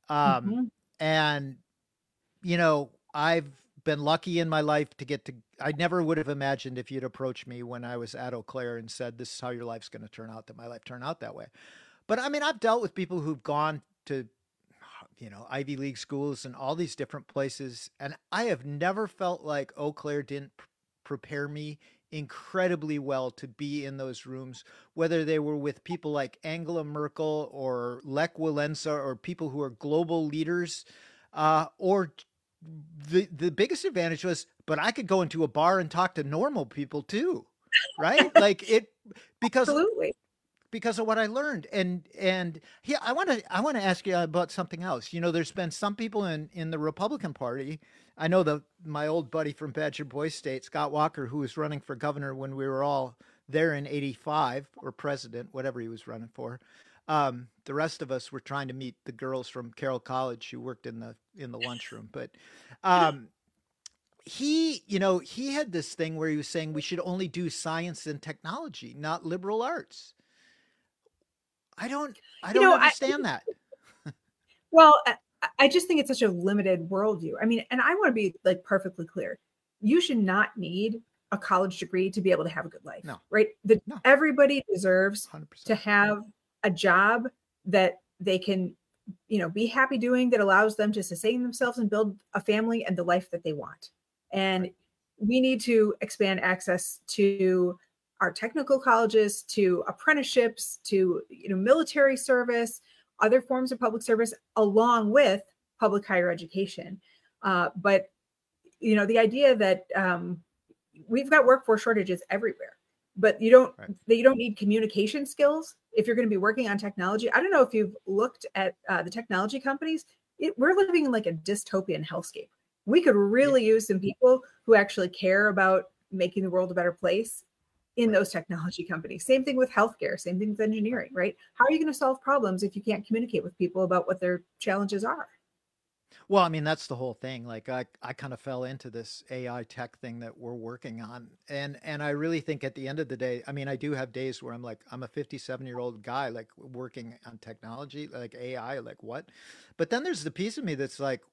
And, I've been lucky in my life to get to, I never would have imagined, if you'd approached me when I was at Eau Claire and said, this is how your life's going to turn out, that my life turned out that way. But I mean, I've dealt with people who've gone to, Ivy League schools and all these different places. And I have never felt like Eau Claire didn't prepare me incredibly well to be in those rooms, whether they were with people like Angela Merkel or Lech Walesa or people who are global leaders, or the biggest advantage was, but I could go into a bar and talk to normal people too, right? Like because of what I learned. And yeah, I want to ask you about something else. There's been some people in the Republican Party. I know my old buddy from Badger Boy State, Scott Walker, who was running for governor when we were all there in '85, or president, whatever he was running for. The rest of us were trying to meet the girls from Carroll College who worked in the lunchroom. But he had this thing where he was saying we should only do science and technology, not liberal arts. I don't understand that. Well, I just think it's such a limited worldview. I mean, and I want to be like perfectly clear. You should not need a college degree to be able to have a good life, right? Everybody deserves 100%. To have a job that they can, be happy doing, that allows them to sustain themselves and build a family and the life that they want. And we need to expand access to our technical colleges, to apprenticeships, to military service, other forms of public service, along with public higher education. But the idea that we've got workforce shortages everywhere, but you don't need communication skills if you're going to be working on technology. I don't know if you've looked at the technology companies. We're living in like a dystopian hellscape. We could really use some people who actually care about making the world a better place in those technology companies. Same thing with healthcare, same thing with engineering, right? How are you going to solve problems if you can't communicate with people about what their challenges are? Well, I mean, that's the whole thing. Like I kind of fell into this AI tech thing that we're working on. And I really think at the end of the day, I mean, I do have days where I'm like, I'm a 57-year-old guy, like working on technology, like AI, like what? But then there's the piece of me that's like,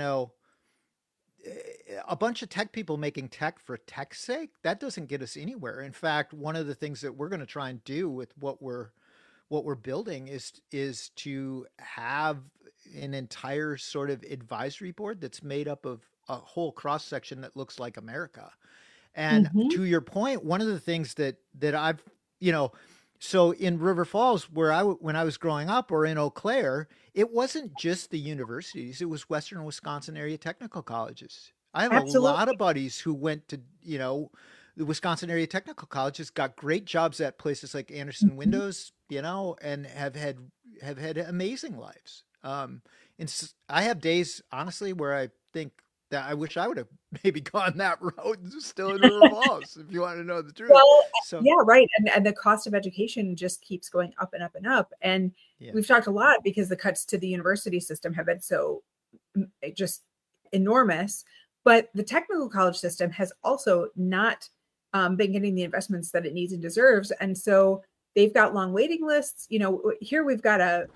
a bunch of tech people making tech for tech's sake, that doesn't get us anywhere. In fact, one of the things that we're going to try and do with what we're building is to have an entire sort of advisory board that's made up of a whole cross section that looks like America. And to your point, one of the things that I've, so in River Falls, when I was growing up, or in Eau Claire, it wasn't just the universities, it was Western Wisconsin area technical colleges. I have a lot of buddies who went to, the Wisconsin area technical colleges, got great jobs at places like Anderson Windows, and have had amazing lives. And I have days, honestly, where I think that I wish I would have maybe gone that route and still in River Falls, if you want to know the truth. Well, yeah, right. And the cost of education just keeps going up and up and up. And we've talked a lot because the cuts to the university system have been so just enormous. But the technical college system has also not been getting the investments that it needs and deserves. And so they've got long waiting lists. Here we've got a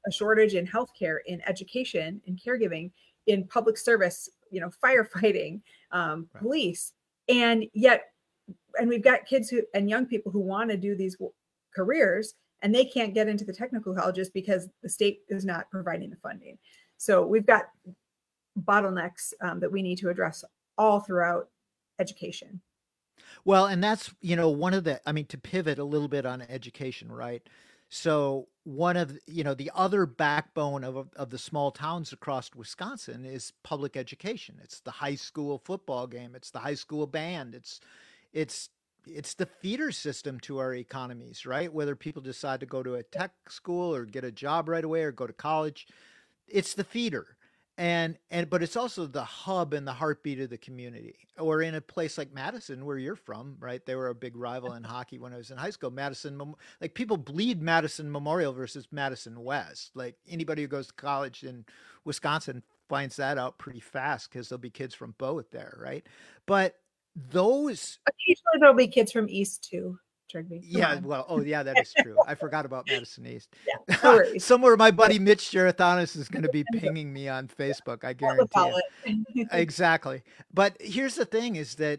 a shortage in healthcare, in education, in caregiving, in public service, firefighting, police, and we've got kids and young people who want to do these careers, and they can't get into the technical colleges because the state is not providing the funding. So we've got bottlenecks that we need to address all throughout education. Well, and that's, to pivot a little bit on education, right? So one of, the other backbone of the small towns across Wisconsin is public education. It's the high school football game. It's the high school band. It's the feeder system to our economies, right? Whether people decide to go to a tech school or get a job right away or go to college, it's the feeder. But it's also the hub and the heartbeat of the community. Or in a place like Madison, where you're from, right? They were a big rival in hockey when I was in high school. Madison, like people bleed Madison Memorial versus Madison West. Like anybody who goes to college in Wisconsin finds that out pretty fast because there'll be kids from both there, right? But occasionally there'll be kids from East too. Yeah, that is true. I forgot about Madison East. Yeah, no worries. Somewhere my buddy Mitch Gerathanis is going to be pinging me on Facebook. I guarantee it. Exactly. But here's the thing: is that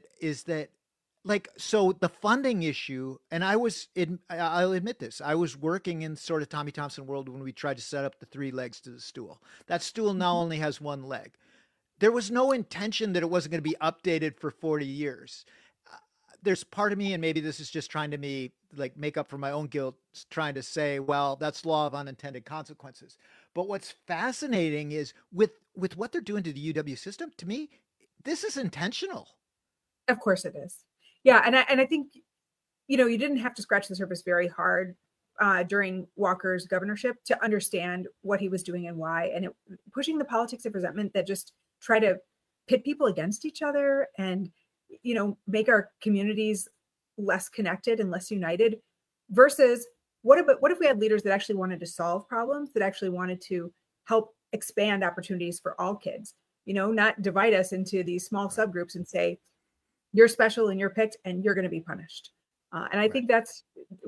so the funding issue, and I'll admit this, I was working in sort of Tommy Thompson world when we tried to set up the 3 legs to the stool. That stool now only has 1 leg. There was no intention that it wasn't going to be updated for 40 years. There's part of me, and maybe this is just trying to make up for my own guilt, trying to say, well, that's law of unintended consequences. But what's fascinating is with what they're doing to the UW system, to me, this is intentional. Of course it is. Yeah. And I think, you didn't have to scratch the surface very hard during Walker's governorship to understand what he was doing and why, and pushing the politics of resentment that just try to pit people against each other and make our communities less connected and less united, versus what if we had leaders that actually wanted to solve problems, that actually wanted to help expand opportunities for all kids, not divide us into these small subgroups and say, you're special and you're picked and you're going to be punished. And I think that's,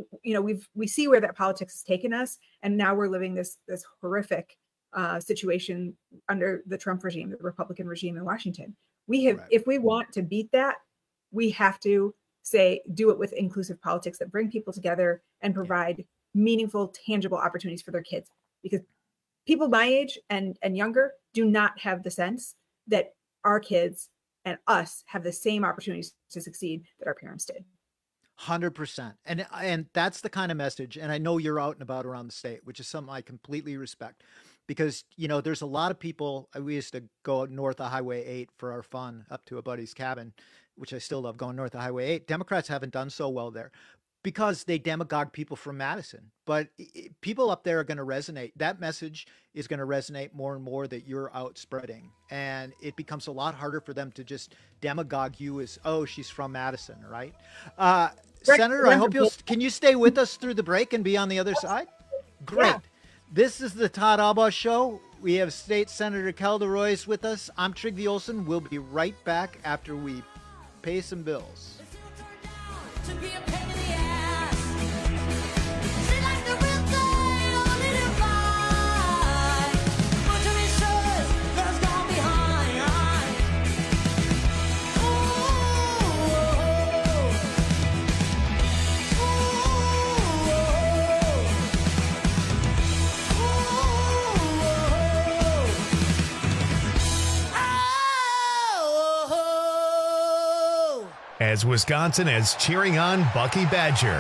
we see where that politics has taken us. And now we're living this horrific situation under the Trump regime, the Republican regime in Washington. If we want to beat that, we have to do it with inclusive politics that bring people together and provide meaningful, tangible opportunities for their kids. Because people my age and younger do not have the sense that our kids and us have the same opportunities to succeed that our parents did. 100%. And that's the kind of message. And I know you're out and about around the state, which is something I completely respect. Because, there's a lot of people, we used to go north of Highway 8 for our fun up to a buddy's cabin, which I still love going north of Highway 8. Democrats haven't done so well there because they demagogue people from Madison. But people up there are going to resonate. That message is going to resonate more and more that you're out spreading. And it becomes a lot harder for them to just demagogue you as, oh, she's from Madison, right? Senator, I hope can you stay with us through the break and be on the other side? Great. Yeah. This is the Todd Albaugh Show. We have State Senator Kelda Roys with us. I'm Trygve Olsen. We'll be right back after we pay some bills. As Wisconsin is cheering on Bucky Badger.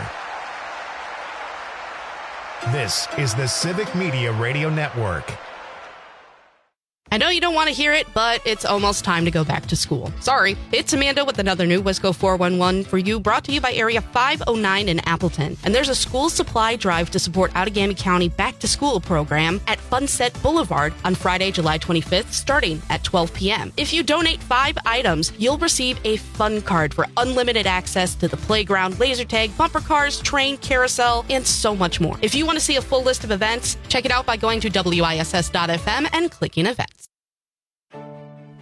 This is the Civic Media Radio Network. I know you don't want to hear it, but it's almost time to go back to school. Sorry, it's Amanda with another new Wisco 411 for you, brought to you by Area 509 in Appleton. And there's a school supply drive to support Outagamie County Back to School program at Funset Boulevard on Friday, July 25th, starting at 12 p.m. If you donate 5 items, you'll receive a fun card for unlimited access to the playground, laser tag, bumper cars, train, carousel, and so much more. If you want to see a full list of events, check it out by going to WISS.FM and clicking events.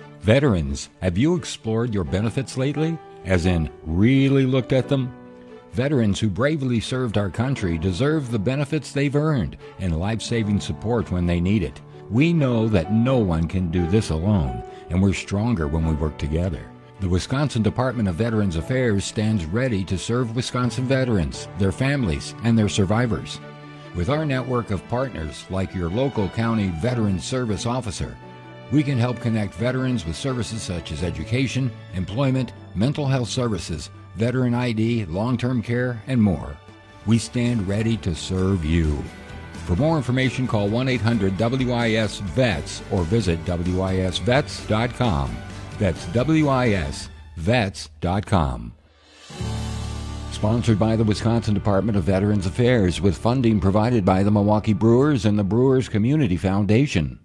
Veterans, have you explored your benefits lately? As in, really looked at them? Veterans who bravely served our country deserve the benefits they've earned and life-saving support when they need it. We know that no one can do this alone, and we're stronger when we work together. The Wisconsin Department of Veterans Affairs stands ready to serve Wisconsin veterans, their families, and their survivors. With our network of partners like your local county Veterans Service Officer, we can help connect veterans with services such as education, employment, mental health services, veteran ID, long-term care, and more. We stand ready to serve you. For more information, call 1-800-WIS-VETS or visit WISVets.com. That's WISVets.com. Sponsored by the Wisconsin Department of Veterans Affairs with funding provided by the Milwaukee Brewers and the Brewers Community Foundation.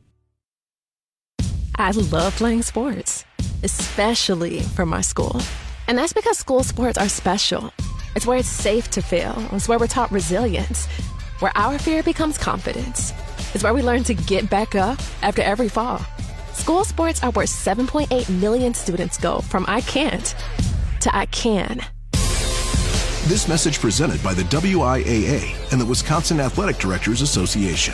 I love playing sports, especially for my school. And that's because school sports are special. It's where it's safe to fail. It's where we're taught resilience, where our fear becomes confidence. It's where we learn to get back up after every fall. School sports are where 7.8 million students go from I can't to I can. This message presented by the WIAA and the Wisconsin Athletic Directors Association.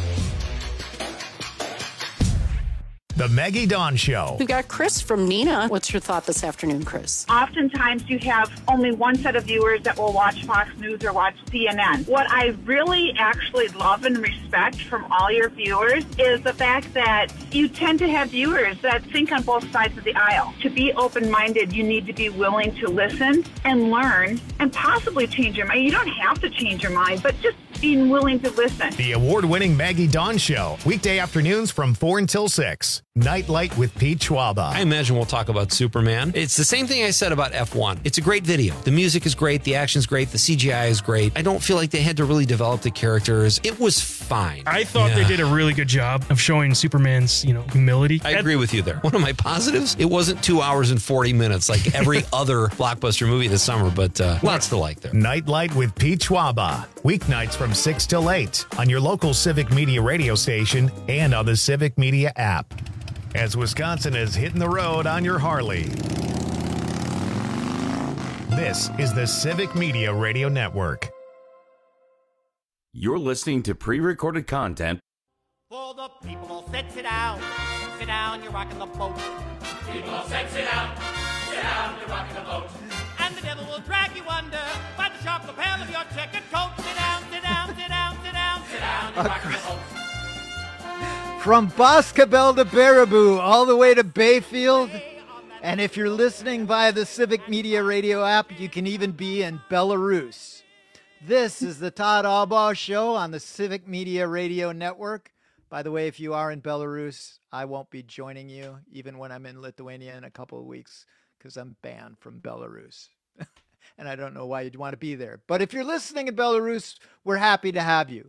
The Maggie Dawn Show. We've got Chris from Neenah. What's your thought this afternoon, Chris? Oftentimes you have only one set of viewers that will watch Fox News or watch CNN. What I really actually love and respect from all your viewers is the fact that you tend to have viewers that think on both sides of the aisle. To be open-minded, you need to be willing to listen and learn and possibly change your mind. You don't have to change your mind, but just being willing to listen. The award-winning Maggie Dawn Show. Weekday afternoons from 4 until 6. Nightlight with Pete Schwaba. I imagine we'll talk about Superman. It's the same thing I said about F1. It's a great video. The music is great. The action's great. The CGI is great. I don't feel like they had to really develop the characters. It was fine. I thought they did a really good job of showing Superman's, humility. I agree with you there. One of my positives, it wasn't 2 hours and 40 minutes like every other blockbuster movie this summer, but lots to like there. Nightlight with Pete Schwaba. Weeknights from 6 till 8 on your local Civic Media radio station and on the Civic Media app. As Wisconsin is hitting the road on your Harley. This is the Civic Media Radio Network. You're listening to pre-recorded content. For the people all said sit down, you're rocking the boat. People all said sit down, you're rocking the boat. And the devil will drag you under by the sharp lapel of your checkered coat. Sit down, you're rocking the boat. From Boscobel to Baraboo, all the way to Bayfield. And if you're listening via the Civic Media Radio app, you can even be in Belarus. This is the Todd Albaugh Show on the Civic Media Radio Network. By the way, if you are in Belarus, I won't be joining you, even when I'm in Lithuania in a couple of weeks, because I'm banned from Belarus. And I don't know why you'd want to be there. But if you're listening in Belarus, we're happy to have you.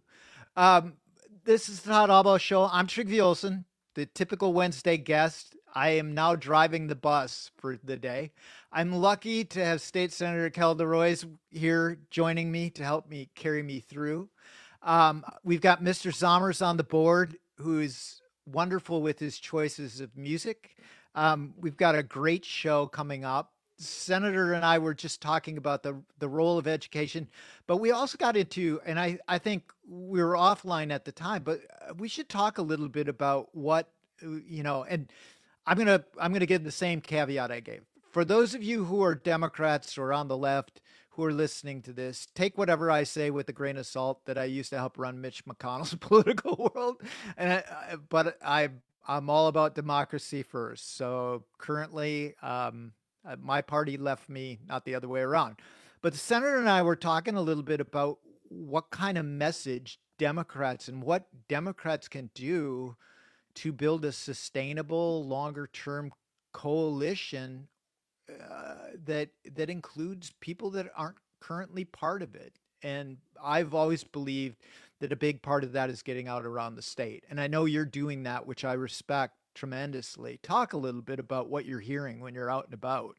This is the Todd Albaugh Show. I'm Trygve Olsen, the typical Wednesday guest. I am now driving the bus for the day. I'm lucky to have State Senator Kelda Roys here joining me to help me carry me through. We've got Mr. Zommers on the board, who is wonderful with his choices of music. We've got a great show coming up. Senator and I were just talking about the role of education, but we also got into, and I think we were offline at the time, but we should talk a little bit about what, and I'm going to give the same caveat I gave. For those of you who are Democrats or on the left who are listening to this, take whatever I say with a grain of salt, that I used to help run Mitch McConnell's political world. But I'm all about democracy first. So currently, my party left me, not the other way around. But the senator and I were talking a little bit about what kind of message Democrats and what Democrats can do to build a sustainable, longer-term coalition that includes people that aren't currently part of it. And I've always believed that a big part of that is getting out around the state. And I know you're doing that, which I respect tremendously. Talk a little bit about what you're hearing when you're out and about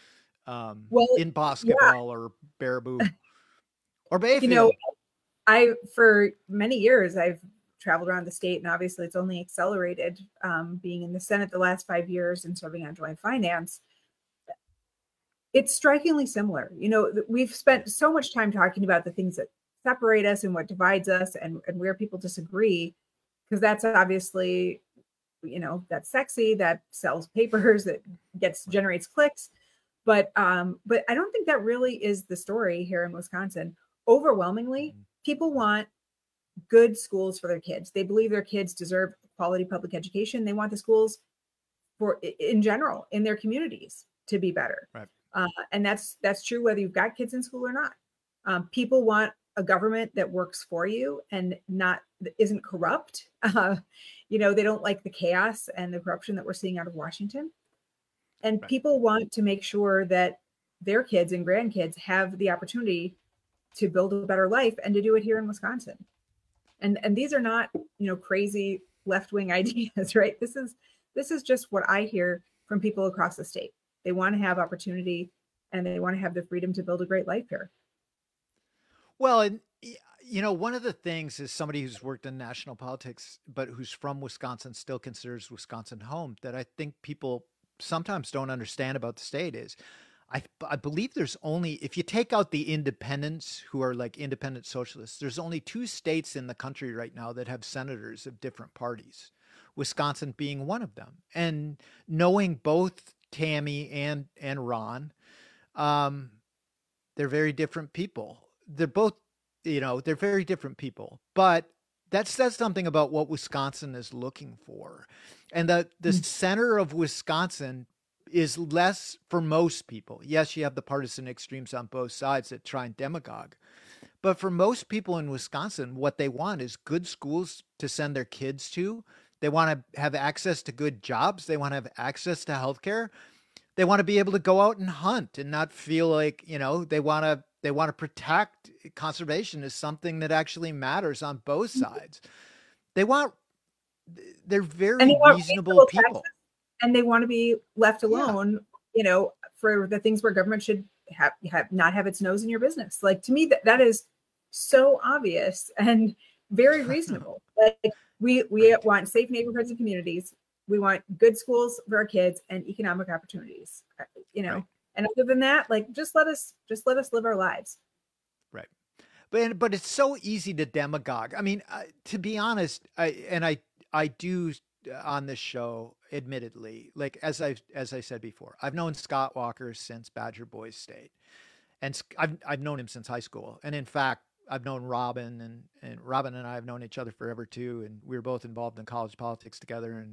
in Boscobel or Baraboo or Bayfield. For many years, I've traveled around the state, and obviously it's only accelerated being in the Senate the last 5 years and serving on Joint Finance. It's strikingly similar. We've spent so much time talking about the things that separate us and what divides us and where people disagree, because that's obviously, that's sexy, that sells papers, that generates clicks. But I don't think that really is the story here in Wisconsin. Overwhelmingly, people want good schools for their kids. They believe their kids deserve quality public education. They want the schools in general in their communities to be better. Right. And that's true whether you've got kids in school or not. People want a government that works for you and isn't corrupt. They don't like the chaos and the corruption that we're seeing out of Washington. And people want to make sure that their kids and grandkids have the opportunity to build a better life and to do it here in Wisconsin. And these are not, crazy left-wing ideas, right? This is just what I hear from people across the state. They want to have opportunity and they want to have the freedom to build a great life here. Well, and one of the things is somebody who's worked in national politics, but who's from Wisconsin, still considers Wisconsin home, that I think people sometimes don't understand about the state is I believe there's only, if you take out the independents who are like independent socialists, there's only 2 states in the country right now that have senators of different parties, Wisconsin being one of them. And knowing both Tammy and Ron, they're very different people. They're both, they're very different people, but that says something about what Wisconsin is looking for. And the center of Wisconsin is less for most people. Yes, you have the partisan extremes on both sides that try and demagogue. But for most people in Wisconsin, what they want is good schools to send their kids to. They want to have access to good jobs. They want to have access to healthcare. They want to be able to go out and hunt and not feel like, they want to protect conservation is something that actually matters on both sides. They're very reasonable people. And they want to be left alone, for the things where government should not have its nose in your business. Like, to me, that is so obvious and very reasonable. Like, we want safe neighborhoods and communities. We want good schools for our kids and economic opportunities, right. And other than that, like, just let us live our lives. Right. But it's so easy to demagogue. I mean, to be honest, I do on this show, admittedly, like as I said before, I've known Scott Walker since Badger Boys State, and I've known him since high school. And in fact, I've known Robin, and Robin and I have known each other forever too. And we were both involved in college politics together.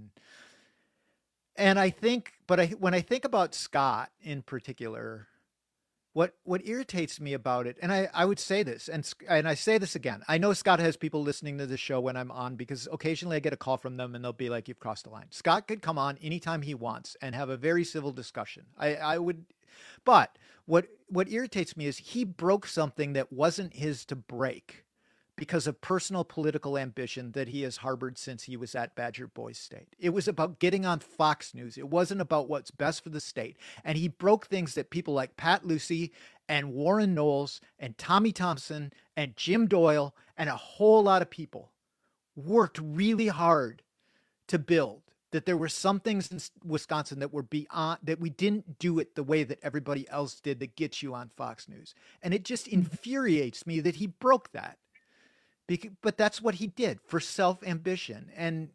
And I think, when I think about Scott in particular, what irritates me about it, and I would say this, and I say this again, I know Scott has people listening to the show when I'm on, because occasionally I get a call from them and they'll be like, "You've crossed the line." Scott could come on anytime he wants and have a very civil discussion. I would, but what irritates me is he broke something that wasn't his to break because of personal political ambition that he has harbored since he was at Badger Boys State. It was about getting on Fox News. It wasn't about what's best for the state. And he broke things that people like Pat Lucy and Warren Knowles and Tommy Thompson and Jim Doyle and a whole lot of people worked really hard to build. That there were some things in Wisconsin that were beyond, that we didn't do it the way that everybody else did that gets you on Fox News. And it just infuriates me that he broke that. But that's what he did for self-ambition. And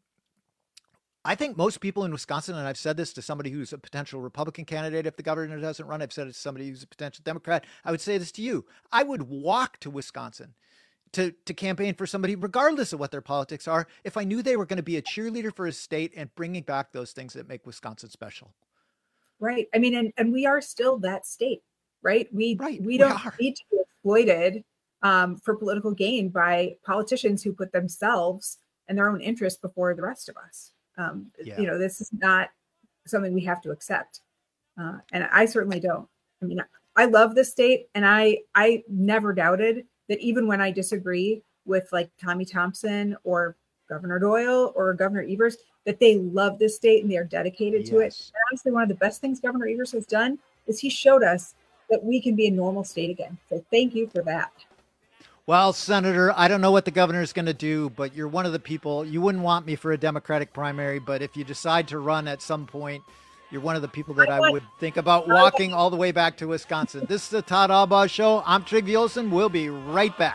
I think most people in Wisconsin, and I've said this to somebody who's a potential Republican candidate if the governor doesn't run, I've said it to somebody who's a potential Democrat, I would say this to you. I would walk to Wisconsin to campaign for somebody, regardless of what their politics are, if I knew they were going to be a cheerleader for his state and bringing back those things that make Wisconsin special. Right. I mean, and we are still that state, right? We don't need to be exploited for political gain by politicians who put themselves and their own interests before the rest of us. This is not something we have to accept. And I certainly don't. I mean, I love this state, and I never doubted that even when I disagree with like Tommy Thompson or Governor Doyle or Governor Evers, that they love this state and they are dedicated to it. And honestly, one of the best things Governor Evers has done is he showed us that we can be a normal state again. So thank you for that. Well, Senator, I don't know what the governor is going to do, but you're one of the people. You wouldn't want me for a Democratic primary, but if you decide to run at some point, You're one of the people that I would think about walking all the way back to Wisconsin. This is the Todd Albaugh Show. I'm Trigg Olson. We'll be right back.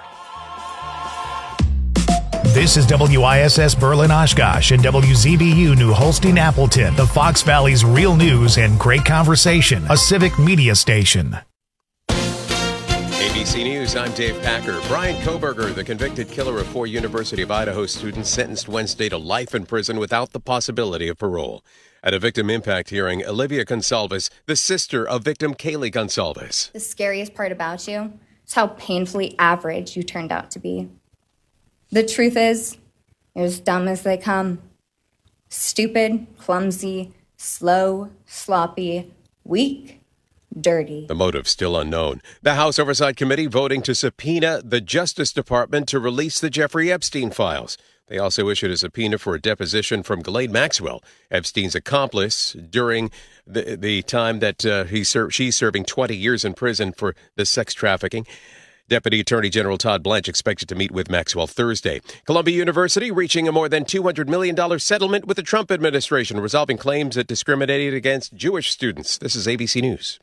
This is WISS Berlin Oshkosh and WZBU New Holstein Appleton, the Fox Valley's real news and great conversation, a civic media station. ABC News, I'm Dave Packer. Brian Kohberger, the convicted killer of 4 University of Idaho students, sentenced Wednesday to life in prison without the possibility of parole. At a victim impact hearing, Olivia Gonsalves, the sister of victim Kaylee Gonsalves. The scariest part about you is how painfully average you turned out to be. The truth is, you're as dumb as they come. Stupid, clumsy, slow, sloppy, weak, dirty. The motive still unknown. The House Oversight Committee voting to subpoena the Justice Department to release the Jeffrey Epstein files. They also issued a subpoena for a deposition from Ghislaine Maxwell, Epstein's accomplice, during the time that she's serving 20 years in prison for the sex trafficking. Deputy Attorney General Todd Blanche expected to meet with Maxwell Thursday. Columbia University reaching a more than $200 million settlement with the Trump administration, resolving claims that discriminated against Jewish students. This is ABC News.